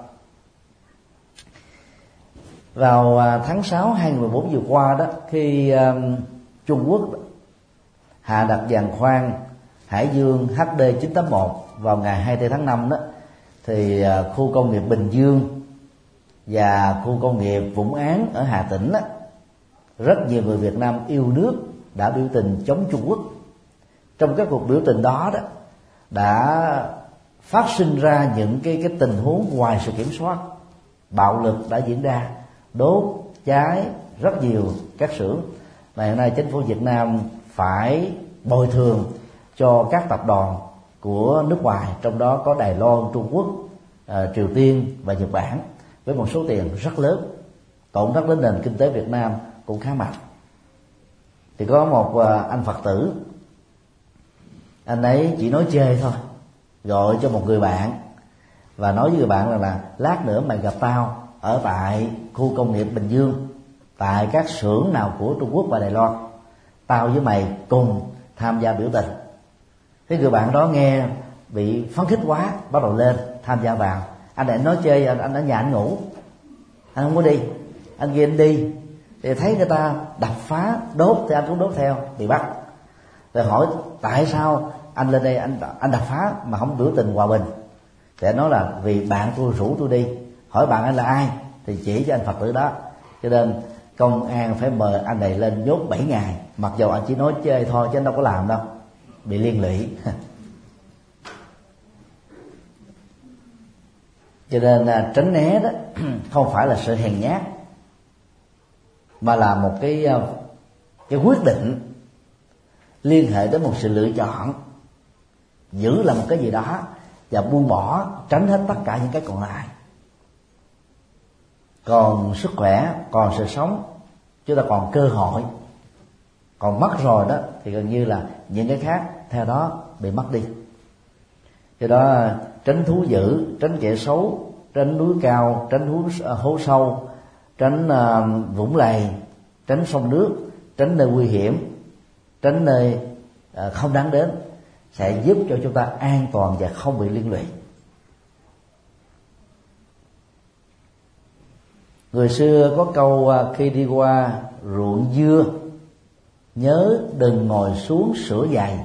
Vào tháng sáu hai nghìn mười bốn vừa qua đó, khi um, Trung Quốc hạ đặt giàn khoan Hải Dương H D chín tám một vào ngày hai mươi tư tháng năm đó, thì uh, khu công nghiệp Bình Dương và khu công nghiệp Vũng Áng ở Hà Tĩnh đó, rất nhiều người Việt Nam yêu nước đã biểu tình chống Trung Quốc. Trong các cuộc biểu tình đó đó đã phát sinh ra những cái cái tình huống ngoài sự kiểm soát, bạo lực đã diễn ra, đốt cháy rất nhiều các xưởng, và hiện nay chính phủ Việt Nam phải bồi thường cho các tập đoàn của nước ngoài, trong đó có Đài Loan, Trung Quốc, uh, Triều Tiên và Nhật Bản, với một số tiền rất lớn, tổn thất đến nền kinh tế Việt Nam cũng khá mạnh. Thì có một uh, anh Phật tử, anh ấy chỉ nói chơi thôi, gọi cho một người bạn và nói với người bạn rằng là lát nữa mày gặp tao ở tại khu công nghiệp Bình Dương, tại các xưởng nào của Trung Quốc và Đài Loan, tao với mày cùng tham gia biểu tình. Thế người bạn đó nghe bị phấn khích quá, bắt đầu lên tham gia vào. Anh lại nói chơi, anh, anh ở nhà anh ngủ, anh không có đi. Anh kia anh đi thì thấy người ta đập phá đốt thì anh cũng đốt theo, bị bắt. Rồi hỏi tại sao anh lên đây anh anh đập phá mà không biểu tình hòa bình? Thì anh nói là vì bạn tôi rủ tôi đi. Hỏi bạn anh là ai thì chỉ cho anh Phật tử đó, cho nên công an phải mời anh này lên nhốt bảy ngày, mặc dù anh chỉ nói chơi thôi chứ anh đâu có làm đâu, bị liên lụy. Cho nên tránh né đó không phải là sự hèn nhát, mà là một cái cái quyết định liên hệ đến một sự lựa chọn, giữ là một cái gì đó và buông bỏ, tránh hết tất cả những cái còn lại. Còn sức khỏe, còn sự sống, chúng ta còn cơ hội. Còn mất rồi đó thì gần như là những cái khác theo đó bị mất đi. Do đó tránh thú dữ, tránh kẻ xấu, tránh núi cao, tránh hố, hố sâu, tránh uh, vũng lầy, tránh sông nước, tránh nơi nguy hiểm, tránh nơi uh, không đáng đến, sẽ giúp cho chúng ta an toàn và không bị liên lụy. Người xưa có câu khi đi qua ruộng dưa nhớ đừng ngồi xuống sửa giày.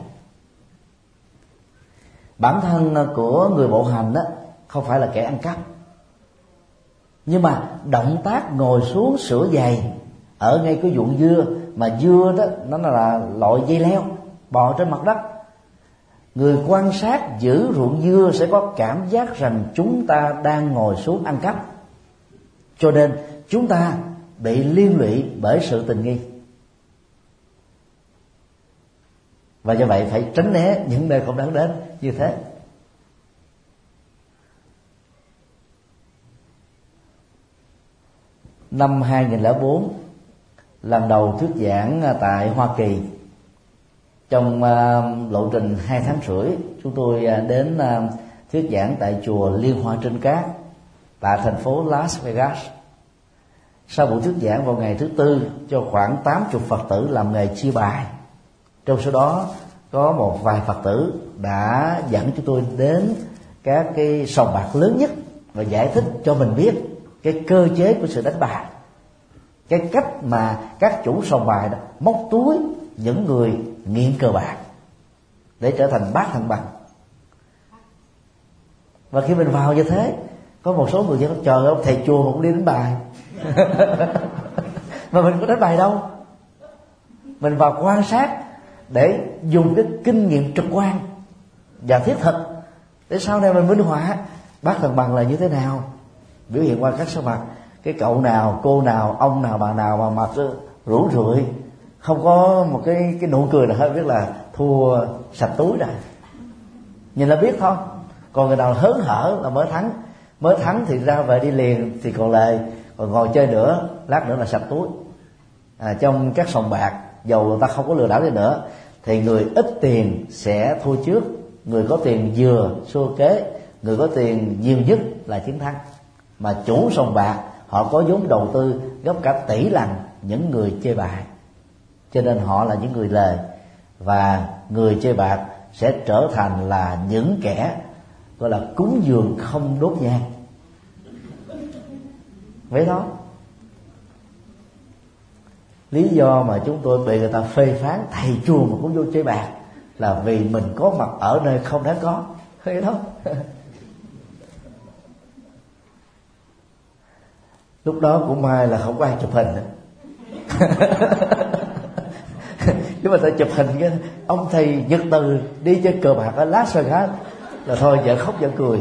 Bản thân của người bộ hành đó không phải là kẻ ăn cắp, nhưng mà động tác ngồi xuống sửa giày ở ngay cái ruộng dưa, mà dưa đó nó là loại dây leo bò trên mặt đất, người quan sát giữ ruộng dưa sẽ có cảm giác rằng chúng ta đang ngồi xuống ăn cắp, cho nên chúng ta bị liên lụy bởi sự tình nghi. Và do vậy phải tránh né những nơi không đáng đến như thế. Năm hai nghìn lẻ bốn, lần đầu thuyết giảng tại Hoa Kỳ. Trong uh, lộ trình hai tháng rưỡi, chúng tôi uh, đến uh, thuyết giảng tại chùa Liên Hoa Trên Cát tại thành phố Las Vegas. Sau buổi thuyết giảng vào ngày thứ tư, cho khoảng tám mươi Phật tử làm nghề chia bài. Trong số đó có một vài Phật tử đã dẫn chúng tôi đến các cái sòng bạc lớn nhất và giải thích cho mình biết cái cơ chế của sự đánh bài, cái cách mà các chủ sòng bài đó móc túi những người nghiện cờ bạc để trở thành bát thằng bằng. Và khi mình vào như thế, có một số người nói trời ơi, thầy chùa mà cũng đi đánh bài. Mà mình có đánh bài đâu, mình vào quan sát để dùng cái kinh nghiệm trực quan và thiết thực để sau này mình minh họa bát thằng bằng là như thế nào, biểu hiện qua các số mặt. Cái cậu nào, cô nào, ông nào, bà nào mà mặt rũ rượi, không có một cái cái nụ cười là hơi biết là thua sạch túi rồi, nhìn là biết thôi. Còn người nào hớn hở là mới thắng, mới thắng thì ra về đi liền thì còn lề, còn ngồi chơi nữa lát nữa là sạch túi. À, trong các sòng bạc, dầu người ta không có lừa đảo đi nữa thì người ít tiền sẽ thua trước người có tiền vừa xua kế, người có tiền nhiều nhất là chiến thắng. Mà chủ sòng bạc họ có vốn đầu tư gấp cả tỷ lần những người chơi bạc, cho nên họ là những người lề, và người chơi bạc sẽ trở thành là những kẻ gọi là cúng dường không đốt nhang. Vậy đó lý do mà chúng tôi bị người ta phê phán thầy chùa mà cũng vô chơi bạc là vì mình có mặt ở nơi không đáng có. Thế đó. Lúc đó cũng may là không có ai chụp hình nữa. Nếu mà ta chụp hình cái ông thầy Nhật Từ đi chơi cờ bạc ở Las Vegas là thôi vợ khóc vợ cười.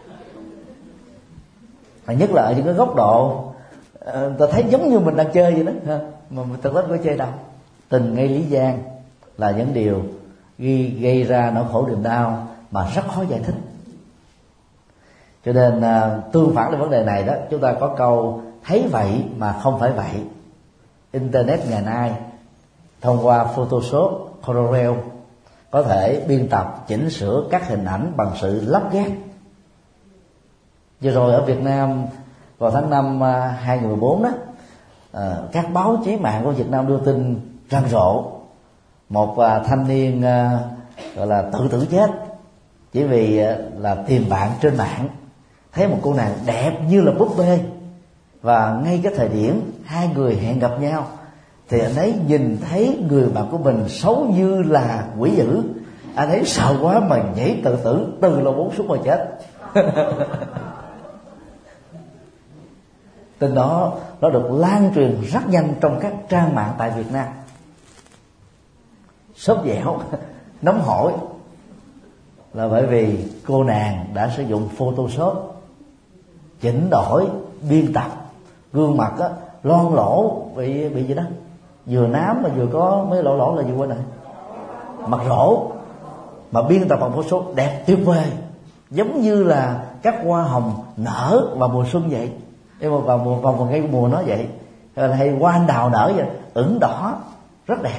Và nhất là ở những cái góc độ ta thấy giống như mình đang chơi vậy đó, mà mình thực tế có chơi đâu. Tình ngay lý gian là những điều gây, gây ra nỗi khổ niềm đau mà rất khó giải thích. Cho nên tương phản đến vấn đề này đó, chúng ta có câu thấy vậy mà không phải vậy. Internet ngày nay thông qua Photoshop, Corel có thể biên tập, chỉnh sửa các hình ảnh bằng sự lắp ghép. Vừa rồi ở Việt Nam vào tháng năm hai nghìn mười bốn đó, các báo chí mạng của Việt Nam đưa tin rầm rộ một thanh niên gọi là tự tử chết chỉ vì là tìm bạn trên mạng, thấy một cô nàng đẹp như là búp bê, và ngay cái thời điểm hai người hẹn gặp nhau thì anh ấy nhìn thấy người bạn của mình xấu như là quỷ dữ, anh ấy sợ quá mà nhảy tự tử từ lầu bốn xuống mà chết. Tin đó nó được lan truyền rất nhanh trong các trang mạng tại Việt Nam. Sốt dẻo, nóng hổi là bởi vì cô nàng đã sử dụng Photoshop chỉnh đổi, biên tập gương mặt á, loang lỗ bị bị gì đó, vừa nám mà vừa có mấy lỗ lỗ là gì quên rồi, mặt rỗ, mà biên tập bằng Photoshop đẹp tuyệt vời, giống như là các hoa hồng nở vào mùa xuân vậy, nhưng mà vào mùa vào mùa ngay mùa nó vậy, hay hoa anh đào nở vậy, ửng đỏ rất đẹp.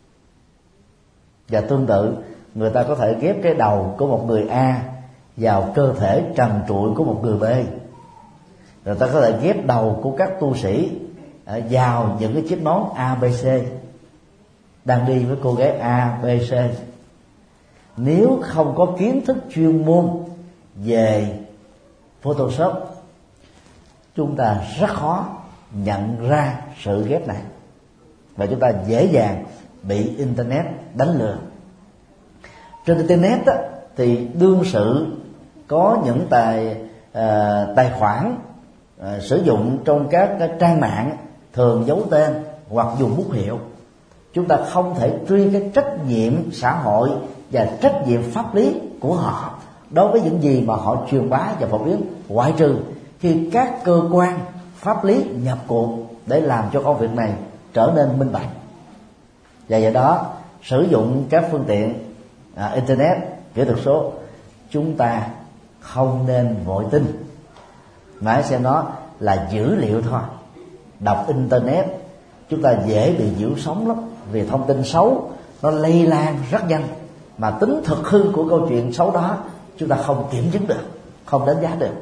Và tương tự, người ta có thể ghép cái đầu của một người A vào cơ thể trần trụi của một người B. Người ta có thể ghép đầu của các tu sĩ vào những cái chiếc nón A B C đang đi với cô gái A B C. Nếu không có kiến thức chuyên môn về Photoshop, chúng ta rất khó nhận ra sự ghép này, và chúng ta dễ dàng bị Internet đánh lừa. Trên Internet á, thì đương sự có những tài uh, tài khoản uh, sử dụng trong các, các trang mạng thường giấu tên hoặc dùng bút hiệu. Chúng ta không thể truy cái trách nhiệm xã hội và trách nhiệm pháp lý của họ đối với những gì mà họ truyền bá và phổ biến, ngoại trừ khi các cơ quan pháp lý nhập cuộc để làm cho công việc này trở nên minh bạch. Và do đó sử dụng các phương tiện à, Internet, kỹ thuật số, chúng ta không nên vội tin, mãi xem nó là dữ liệu thôi. Đọc Internet chúng ta dễ bị nhiễu sóng lắm, vì thông tin xấu nó lây lan rất nhanh, mà tính thực hư của câu chuyện xấu đó chúng ta không kiểm chứng được, không đánh giá được.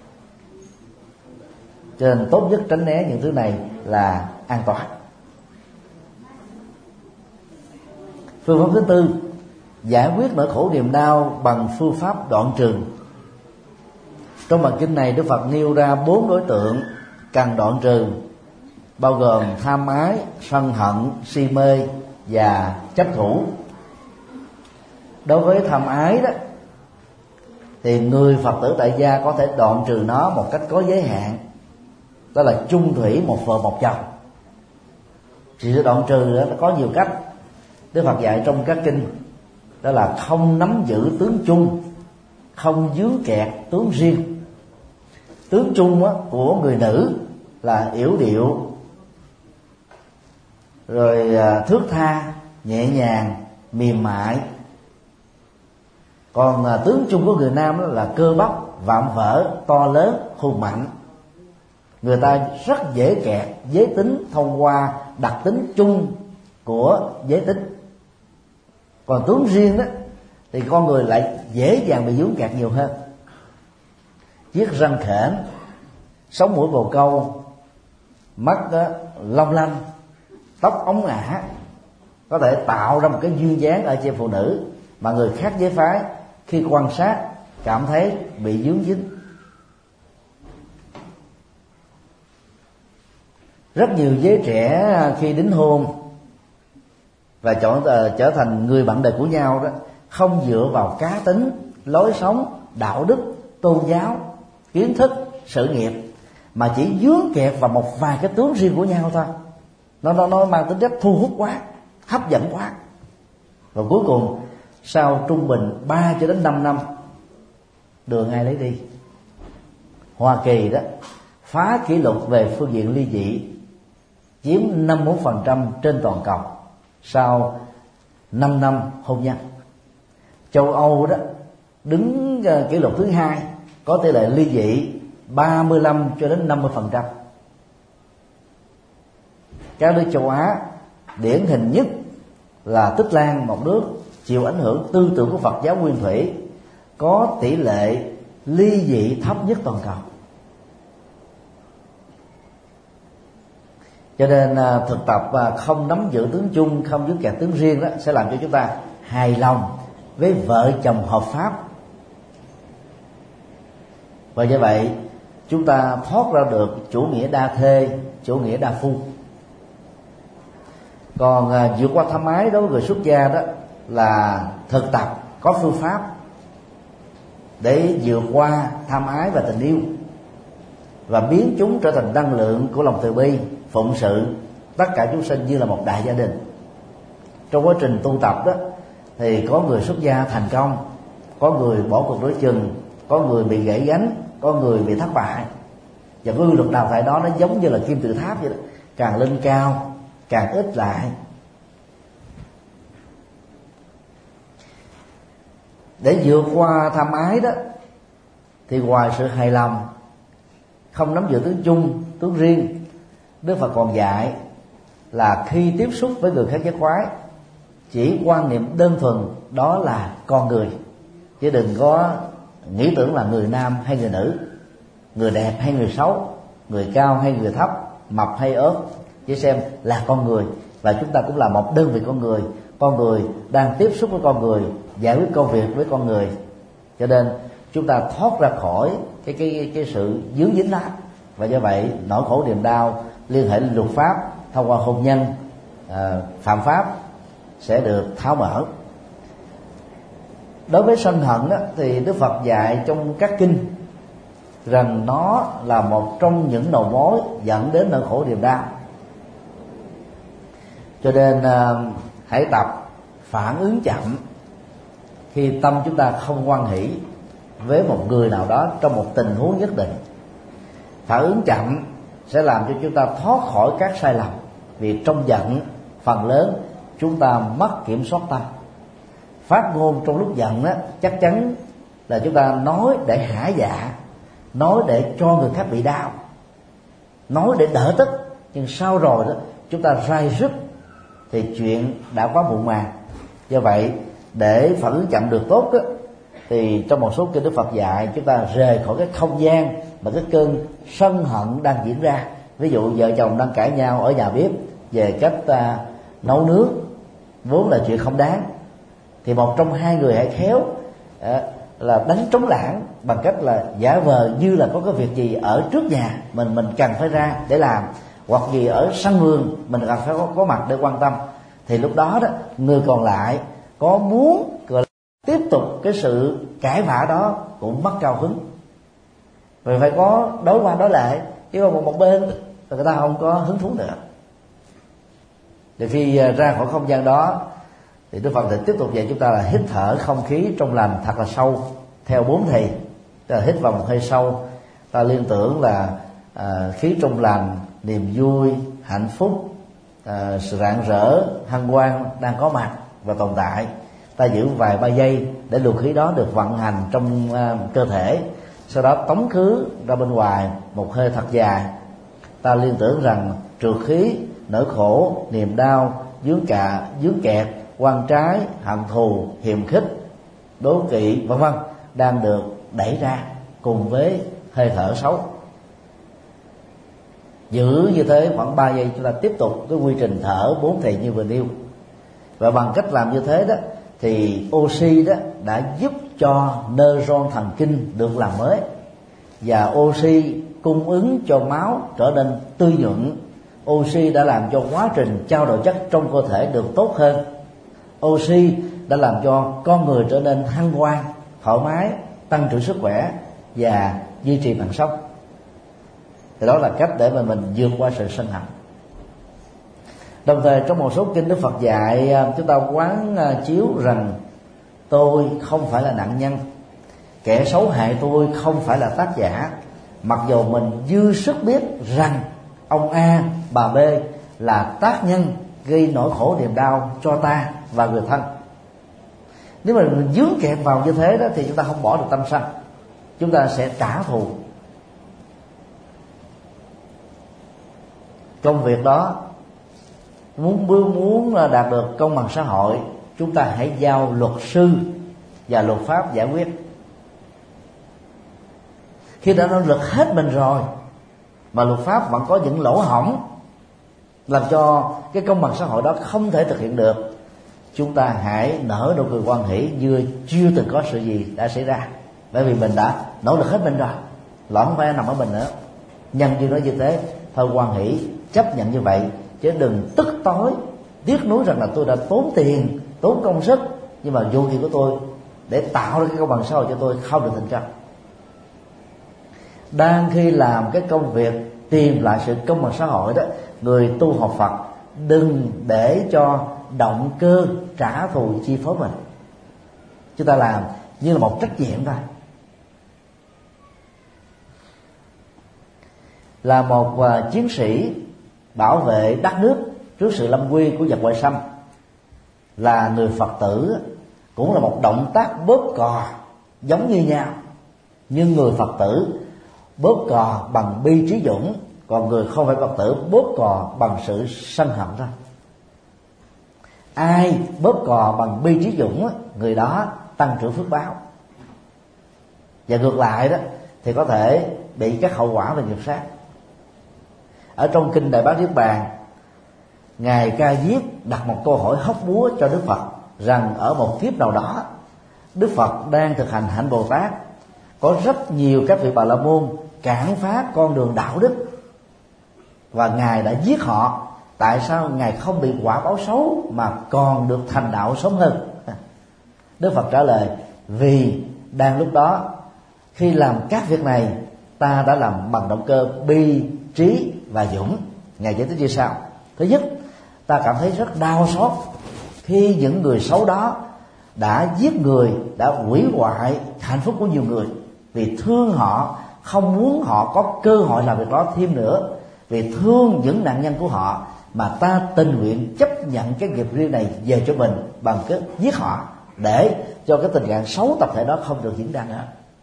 Cho nên tốt nhất tránh né những thứ này là an toàn. Phương pháp thứ tư, giải quyết nỗi khổ niềm đau bằng phương pháp đoạn trừ. Trong bản kinh này, Đức Phật nêu ra bốn đối tượng cần đoạn trừ, bao gồm tham ái, sân hận, si mê và chấp thủ. Đối với tham ái đó, thì người Phật tử tại gia có thể đoạn trừ nó một cách có giới hạn, đó là chung thủy một vợ một chồng. Thì sự đoạn trừ đó, nó có nhiều cách. Đức Phật dạy trong các kinh đó là không nắm giữ tướng chung, không dướng kẹt tướng riêng. Tướng chung á, của người nữ là yểu điệu, rồi à, thước tha, nhẹ nhàng, mềm mại. Còn à, tướng chung của người nam đó là cơ bắp, vạm vỡ, to lớn, hùng mạnh. Người ta rất dễ kẹt giới tính thông qua đặc tính chung của giới tính. Còn tướng riêng đó thì con người lại dễ dàng bị vướng kẹt nhiều hơn. Chiếc răng khểnh, sống mũi bồ câu, mắt đó, long lanh, tóc óng ả, có thể tạo ra một cái duyên dáng ở trên phụ nữ mà người khác giới phái khi quan sát cảm thấy bị vướng dính. Rất nhiều giới trẻ khi đính hôn và chọn uh, trở thành người bạn đời của nhau đó, không dựa vào cá tính, lối sống, đạo đức, tôn giáo, kiến thức, sự nghiệp, mà chỉ vướng kẹt vào một vài cái tướng riêng của nhau thôi. Nó nó nó mang tính chất thu hút quá, hấp dẫn quá, và cuối cùng sau trung bình ba cho đến năm năm đường ai lấy đi. Hoa Kỳ đó phá kỷ lục về phương diện ly dị, chiếm năm mươi mốt phần trăm trên toàn cầu sau năm năm hôn nhân. Châu Âu đó đứng uh, kỷ lục thứ hai, có tỷ lệ ly dị ba mươi lăm cho đến năm mươi phần trăm. Các nước châu Á điển hình nhất là Tích Lan, một nước chịu ảnh hưởng tư tưởng của Phật giáo Nguyên Thủy, có tỷ lệ ly dị thấp nhất toàn cầu. Cho nên thực tập không nắm giữ tướng chung, không giữ kẹt tướng riêng đó sẽ làm cho chúng ta hài lòng với vợ chồng hợp pháp, và như vậy chúng ta thoát ra được chủ nghĩa đa thê, chủ nghĩa đa phu. Còn à, vượt qua tham ái đối với người xuất gia đó là thực tập có phương pháp để vượt qua tham ái và tình yêu, và biến chúng trở thành năng lượng của lòng từ bi, phụng sự tất cả chúng sinh như là một đại gia đình. Trong quá trình tu tập đó thì có người xuất gia thành công, có người bỏ cuộc đối chừng, có người bị gãy gánh, có người bị thất bại. Và cái quy luật đào thải đó nó giống như là kim tự tháp vậy đó, càng lên cao càng ít lại. Để vượt qua tham ái đó thì ngoài sự hài lòng, không nắm giữ tướng chung, tướng riêng, Đức Phật còn dạy là khi tiếp xúc với người khác giới khoái, chỉ quan niệm đơn thuần đó là con người, chứ đừng có nghĩ tưởng là người nam hay người nữ, người đẹp hay người xấu, người cao hay người thấp, mập hay ốm. Chỉ xem là con người, và chúng ta cũng là một đơn vị con người. Con người đang tiếp xúc với con người, giải quyết công việc với con người, cho nên chúng ta thoát ra khỏi cái cái cái sự dướng dính đó. Và do vậy nỗi khổ niềm đau liên hệ đến luật pháp thông qua hôn nhân, à, phạm pháp sẽ được tháo mở. Đối với sân hận đó, thì Đức Phật dạy trong các kinh rằng nó là một trong những đầu mối dẫn đến nỗi khổ niềm đau. Cho nên à, hãy tập phản ứng chậm khi tâm chúng ta không hoan hỷ với một người nào đó trong một tình huống nhất định. Phản ứng chậm sẽ làm cho chúng ta thoát khỏi các sai lầm, vì trong giận phần lớn chúng ta mất kiểm soát tâm. Phát ngôn trong lúc giận đó chắc chắn là chúng ta nói để hả dạ, nói để cho người khác bị đau, nói để đỡ tức, nhưng sau rồi đó chúng ta rai rứt thì chuyện đã quá muộn màng. Do vậy để phản ứng chậm được tốt đó, thì trong một số kinh Đức Phật dạy chúng ta rời khỏi cái không gian mà cái cơn sân hận đang diễn ra. Ví dụ vợ chồng đang cãi nhau ở nhà bếp về cách à, nấu nướng, vốn là chuyện không đáng, thì một trong hai người hãy khéo à, là đánh trống lảng bằng cách là giả vờ như là có cái việc gì ở trước nhà mình mình cần phải ra để làm, hoặc gì ở sân vườn mình cần phải có, có mặt để quan tâm. Thì lúc đó đó người còn lại có muốn gọi là tiếp tục cái sự cãi vã đó cũng mất cao hứng. Vì phải có đối qua đối lại, chứ không một một bên người ta không có hứng thú nữa. Để khi ra khỏi không gian đó thì Đức Phật thì tiếp tục dạy chúng ta là hít thở không khí trong lành thật là sâu theo bốn thì. Tức là hít vào một hơi sâu, ta liên tưởng là à, khí trong lành, niềm vui, hạnh phúc, à, sự rạng rỡ, hân hoan đang có mặt và tồn tại. Ta giữ vài ba giây để luồng khí đó được vận hành trong à, cơ thể. Sau đó tống khứ ra bên ngoài một hơi thật dài. Ta liên tưởng rằng trượt khí, nỗi khổ, niềm đau, dướng cạ, dướng kẹt, quan trái, hận thù, hiềm khích đố kỵ vân vân đang được đẩy ra cùng với hơi thở xấu. Giữ như thế khoảng ba giây, chúng ta tiếp tục cái quy trình thở bốn thì như vừa nêu. Và bằng cách làm như thế đó thì oxy đó đã giúp cho neuron thần kinh được làm mới, và oxy cung ứng cho máu trở nên tươi nhuận. Oxy đã làm cho quá trình trao đổi chất trong cơ thể được tốt hơn. Oxy đã làm cho con người trở nên hân hoan, thoải mái, tăng trưởng sức khỏe và duy trì mạng sống. Thì đó là cách để mà mình vượt qua sự sân hận. Đồng thời trong một số kinh Đức Phật dạy chúng ta quán chiếu rằng tôi không phải là nạn nhân, kẻ xấu hại tôi không phải là tác giả, mặc dù mình dư sức biết rằng ông A, bà B là tác nhân gây nỗi khổ niềm đau cho ta và người thân. Nếu mà mình dướng kẹt vào như thế đó thì chúng ta không bỏ được tâm sân, chúng ta sẽ trả thù. Công việc đó muốn muốn đạt được công bằng xã hội, chúng ta hãy giao luật sư và luật pháp giải quyết. Khi đã nỗ lực hết mình rồi mà luật pháp vẫn có những lỗ hổng làm cho cái công bằng xã hội đó không thể thực hiện được, chúng ta hãy nở nụ cười hoan hỷ như chưa từng có sự gì đã xảy ra, bởi vì mình đã nỗ lực hết mình rồi, lỗi không phải nằm ở mình nữa. Nhân duyên nói như thế, thôi hoan hỷ chấp nhận như vậy, chứ đừng tức tối tiếc nuối rằng là tôi đã tốn tiền, tốn công sức, nhưng mà vô hiệu của tôi để tạo ra cái công bằng xã hội cho tôi không được thành công. Đang khi làm cái công việc tìm lại sự công bằng xã hội đó, người tu học Phật đừng để cho động cơ trả thù chi phối mình. Chúng ta làm như là một trách nhiệm thôi. Là một uh, chiến sĩ bảo vệ đất nước trước sự lâm nguy của giặc ngoại xâm, là người Phật tử cũng là một động tác bóp cò giống như nhau, nhưng người Phật tử bóp cò bằng bi trí dũng, còn người không phải Phật tử bóp cò bằng sự sân hận thôi. Ai bóp cò bằng bi trí dũng, người đó tăng trưởng phước báo, và ngược lại đó thì có thể bị các hậu quả về nghiệp sát. Ở trong kinh Đại Bát Niết Bàn, ngài Ca Diếp đặt một câu hỏi hóc búa cho Đức Phật rằng ở một kiếp nào đó Đức Phật đang thực hành hạnh Bồ Tát, có rất nhiều các vị Bà La Môn cản phá con đường đạo đức và ngài đã giết họ. Tại sao ngài không bị quả báo xấu mà còn được thành đạo sớm hơn? Đức Phật trả lời: vì đang lúc đó khi làm các việc này, ta đã làm bằng động cơ bi, trí và dũng. Ngài giải thích như sau: thứ nhất, ta cảm thấy rất đau xót khi những người xấu đó đã giết người, đã hủy hoại hạnh phúc của nhiều người, vì thương họ, không muốn họ có cơ hội làm việc đó thêm nữa, vì thương những nạn nhân của họ mà ta tình nguyện chấp nhận cái nghiệp riêng này về cho mình bằng cái giết họ, để cho cái tình trạng xấu tập thể đó không được diễn ra nữa.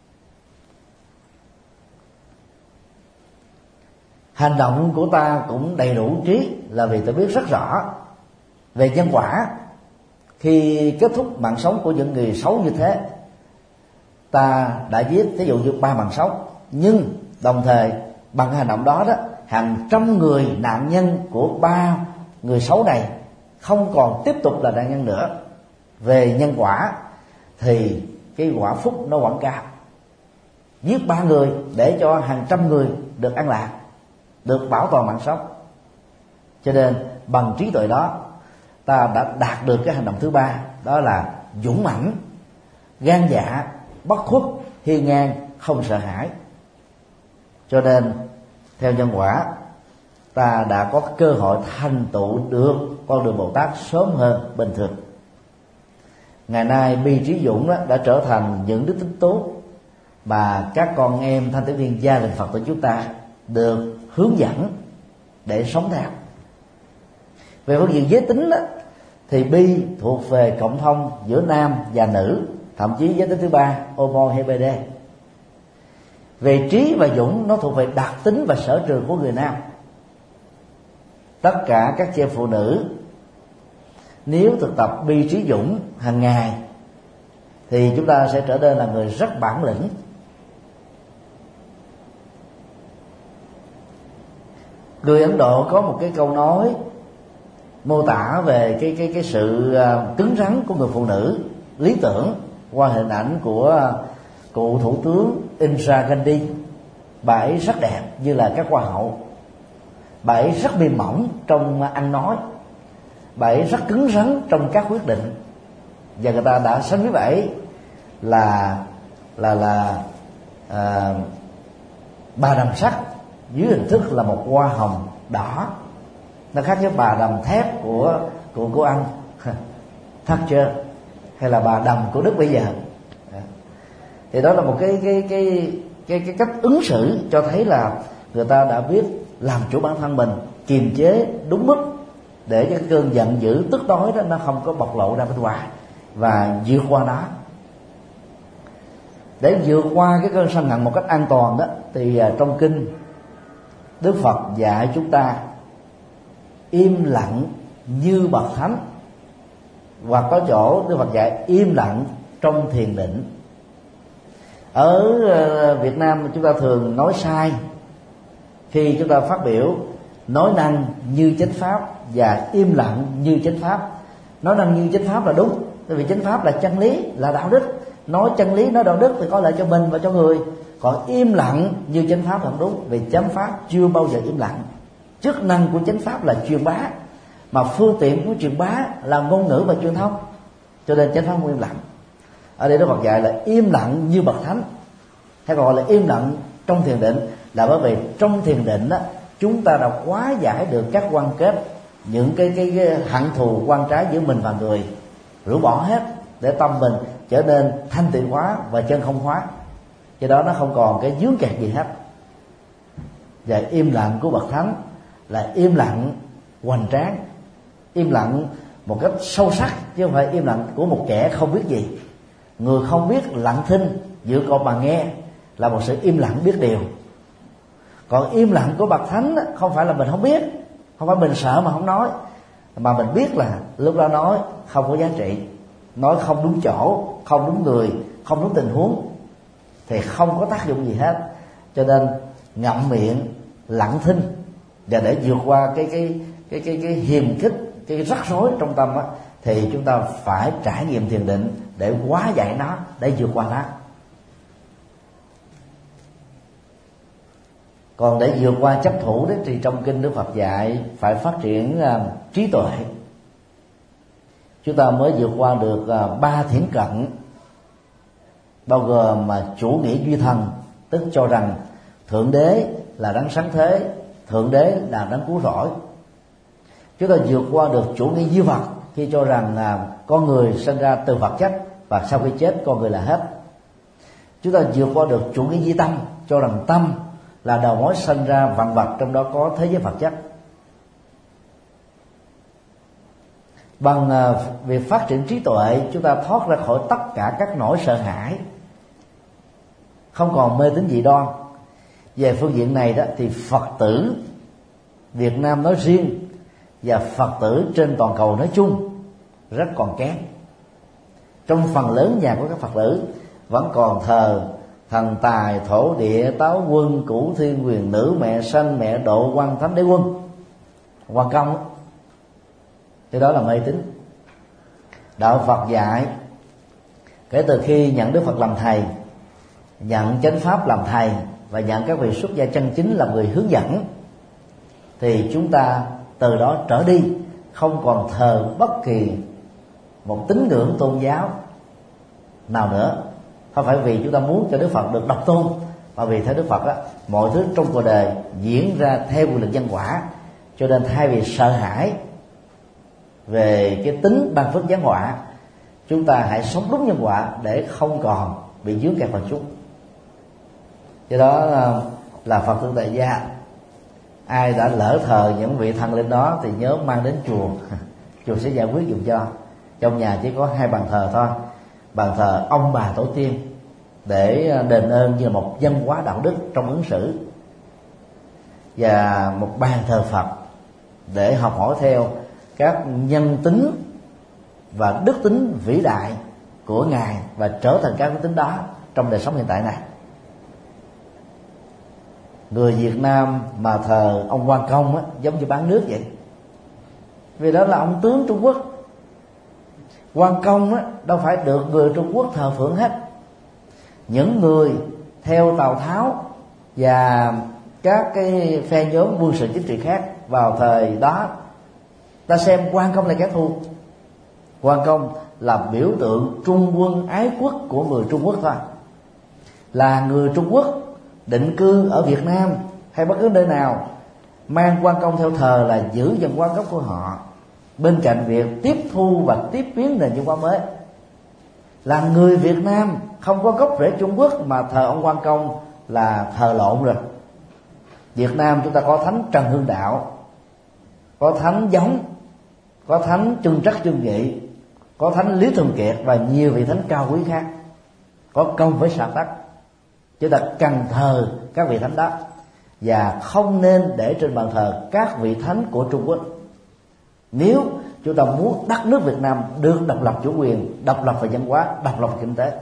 Hành động của ta cũng đầy đủ trí, là vì ta biết rất rõ về nhân quả. Khi kết thúc mạng sống của những người xấu như thế, ta đã giết ví dụ như ba mạng sống, nhưng đồng thời bằng cái hành động đó đó, hàng trăm người nạn nhân của ba người xấu này không còn tiếp tục là nạn nhân nữa. Về nhân quả thì cái quả phúc nó quảng cao, giết ba người để cho hàng trăm người được an lạc, được bảo toàn mạng sống. Cho nên bằng trí tuệ đó, ta đã đạt được cái hành động thứ ba, đó là dũng mãnh, gan dạ, bất khuất, hiên ngang, không sợ hãi. Cho nên theo nhân quả, ta đã có cơ hội thành tựu được con đường Bồ Tát sớm hơn bình thường. Ngày nay bi trí dũng đó đã trở thành những đức tính tốt mà các con em thanh thiếu niên gia đình Phật tử chúng ta được hướng dẫn để sống theo. Về phương diện giới tính đó, thì bi thuộc về cộng thông giữa nam và nữ, thậm chí giới tính thứ ba homo hay bê đê. Về trí và dũng, nó thuộc về đặc tính và sở trường của người nam. Tất cả các chị em phụ nữ nếu thực tập bi trí dũng hàng ngày thì chúng ta sẽ trở nên là người rất bản lĩnh. Người Ấn Độ có một cái câu nói mô tả về cái cái cái sự cứng rắn của người phụ nữ lý tưởng qua hình ảnh của cựu thủ tướng Indira Gandhi. Bà ấy rất đẹp như là các hoa hậu, bà ấy rất mềm mỏng trong ăn nói, bà ấy rất cứng rắn trong các quyết định, và người ta đã sánh với bà ấy là là là à, bà đầm sắt dưới hình thức là một hoa hồng đỏ. Nó khác với bà đầm thép của của của Anh Thatcher hay là bà đầm của Đức bây giờ. Thì đó là một cái cái cái cái cái cách ứng xử cho thấy là người ta đã biết làm chủ bản thân mình, kiềm chế đúng mức để cho cái cơn giận dữ tức tối đó nó không có bộc lộ ra bên ngoài, và vượt qua nó. Để vượt qua cái cơn sân hận một cách an toàn đó, thì trong kinh Đức Phật dạy chúng ta im lặng như bậc thánh, hoặc có chỗ Đức Phật dạy im lặng trong thiền định. Ở Việt Nam chúng ta thường nói sai khi chúng ta phát biểu nói năng như chánh pháp và im lặng như chánh pháp. Nói năng như chánh pháp là đúng, tại vì chánh pháp là chân lý, là đạo đức. Nói chân lý, nói đạo đức thì có lợi cho mình và cho người. Còn im lặng như chánh pháp là không đúng, vì chánh pháp chưa bao giờ im lặng. Chức năng của chánh pháp là truyền bá, mà phương tiện của truyền bá là ngôn ngữ và truyền thông, cho nên chánh pháp không im lặng. Ở đây Đức Phật dạy là im lặng như bậc thánh, hay còn gọi là im lặng trong thiền định, là bởi vì trong thiền định đó, chúng ta đã hóa giải được các quan kết, những cái cái, cái hận thù quan trái giữa mình và người, rũ bỏ hết để tâm mình trở nên thanh tịnh hóa và chân không hóa. Do đó nó không còn cái vướng kẹt gì hết. Và im lặng của bậc thánh là im lặng hoành tráng, im lặng một cách sâu sắc, chứ không phải im lặng của một kẻ không biết gì. Người không biết lặng thinh, giữa con mà nghe là một sự im lặng biết điều. Còn im lặng của bậc thánh không phải là mình không biết, không phải mình sợ mà không nói, mà mình biết là lúc đó nói không có giá trị, nói không đúng chỗ, không đúng người, không đúng tình huống, thì không có tác dụng gì hết. Cho nên ngậm miệng lặng thinh, và để vượt qua cái cái cái cái cái hiềm khích, cái rắc rối trong tâm á, thì chúng ta phải trải nghiệm thiền định để hóa giải nó, để vượt qua nó. Còn để vượt qua chấp thủ đó, thì trong kinh Đức Phật dạy phải phát triển uh, trí tuệ. Chúng ta mới vượt qua được uh, ba thiển cận, bao gồm mà chủ nghĩa duy thần, tức cho rằng thượng đế là đấng sáng thế, thượng đế là đấng cứu rỗi. Chúng ta vượt qua được chủ nghĩa duy vật, khi cho rằng là con người sinh ra từ vật chất và sau khi chết con người là hết. Chúng ta vượt qua được chủ nghĩa duy tâm, cho rằng tâm là đầu mối sinh ra vạn vật, trong đó có thế giới vật chất. Bằng việc phát triển trí tuệ, chúng ta thoát ra khỏi tất cả các nỗi sợ hãi, không còn mê tín dị đoan. Về phương diện này đó, thì Phật tử Việt Nam nói riêng và Phật tử trên toàn cầu nói chung rất còn kém. Trong phần lớn nhà của các Phật tử vẫn còn thờ thần tài, thổ địa, táo quân, cửu thiên, quyền nữ, mẹ sanh, mẹ độ, quan thánh đế quân, quan công. Thì đó là mê tín. Đạo Phật dạy kể từ khi nhận Đức Phật làm thầy, nhận chánh pháp làm thầy, và nhận các vị xuất gia chân chính làm người hướng dẫn, thì chúng ta từ đó trở đi không còn thờ bất kỳ một tín ngưỡng tôn giáo nào nữa. Không phải vì chúng ta muốn cho Đức Phật được độc tôn, mà vì theo Đức Phật á, mọi thứ trong cuộc đời diễn ra theo quy luật nhân quả. Cho nên thay vì sợ hãi về cái tính ban phước giáng họa, chúng ta hãy sống đúng nhân quả để không còn bị dướng kẹt vào chúng. Do đó là Phật tử tại gia, ai đã lỡ thờ những vị thần linh đó thì nhớ mang đến chùa, chùa sẽ giải quyết dùm cho. Trong nhà chỉ có hai bàn thờ thôi, bàn thờ ông bà tổ tiên để đền ơn như là một văn hóa đạo đức trong ứng xử, và một bàn thờ Phật để học hỏi theo các nhân tính và đức tính vĩ đại của Ngài và trở thành các đức tính đó trong đời sống hiện tại này. Người Việt Nam mà thờ ông Quan Công á, giống như bán nước vậy, vì đó là ông tướng Trung Quốc. Quan Công á, đâu phải được người Trung Quốc thờ phượng hết. Những người theo Tào Tháo và các cái phe nhóm quân sự chính trị khác vào thời đó, ta xem Quan Công là kẻ thù. Quan Công là biểu tượng trung quân ái quốc của người Trung Quốc thôi. Là người Trung Quốc định cư ở Việt Nam hay bất cứ nơi nào, mang Quan Công theo thờ là giữ văn hóa gốc của họ, bên cạnh việc tiếp thu và tiếp biến nền văn hóa mới. Là người Việt Nam không có gốc rễ Trung Quốc mà thờ ông Quan Công là thờ lộn rồi. Việt Nam chúng ta có thánh Trần Hưng Đạo, có thánh Giống, có thánh Trưng Trắc Trưng Nhị, có thánh Lý Thường Kiệt và nhiều vị thánh cao quý khác, có công với xã tắc. Chúng ta cần thờ các vị thánh đó và không nên để trên bàn thờ các vị thánh của Trung Quốc. Nếu chúng ta muốn đất nước Việt Nam được độc lập chủ quyền, độc lập về văn hóa, độc lập về kinh tế.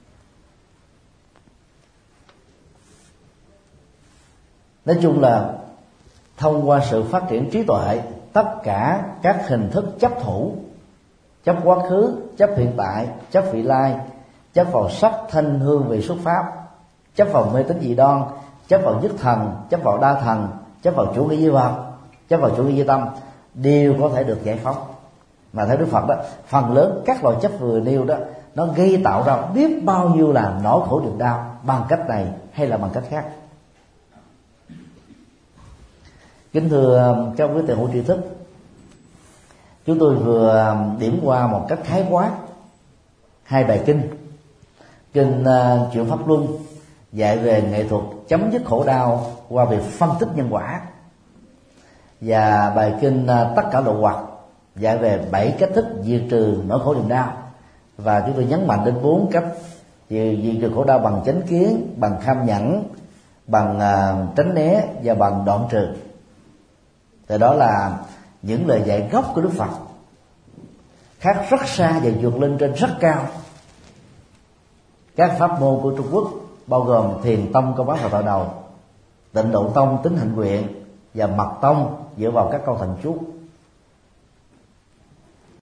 Nói chung là thông qua sự phát triển trí tuệ, tất cả các hình thức chấp thủ, chấp quá khứ, chấp hiện tại, chấp vị lai, chấp vào sắc thanh hương vị xuất pháp, chấp vào mê tín dị đoan, chấp vào nhất thần, chấp vào đa thần, chấp vào chủ nghĩa duy vật, chấp vào chủ nghĩa duy tâm, đều có thể được giải phóng. Mà theo Đức Phật đó, phần lớn các loại chấp vừa nêu đó nó gây tạo ra biết bao nhiêu là nỗi khổ niềm đau bằng cách này hay là bằng cách khác. Kính thưa các quý tiền hữu tri thức, chúng tôi vừa điểm qua một cách khái quát hai bài kinh. Kinh uh, Chuyển Pháp Luân dạy về nghệ thuật chấm dứt khổ đau qua việc phân tích nhân quả, và bài kinh uh, Tất Cả Lộ Hoặc dạy về bảy cách thức diệt trừ nỗi khổ niềm đau. Và chúng tôi nhấn mạnh đến bốn cách diệt trừ khổ đau: bằng chánh kiến, bằng kham nhẫn, bằng uh, tránh né và bằng đoạn trừ. Thì đó là những lời dạy gốc của Đức Phật, khác rất xa và vượt lên trên rất cao các pháp môn của Trung Quốc, bao gồm Thiền tông câu bát vào tọa đầu, Tịnh độ tông tính hạnh nguyện, và Mật tông dựa vào các câu thần chú.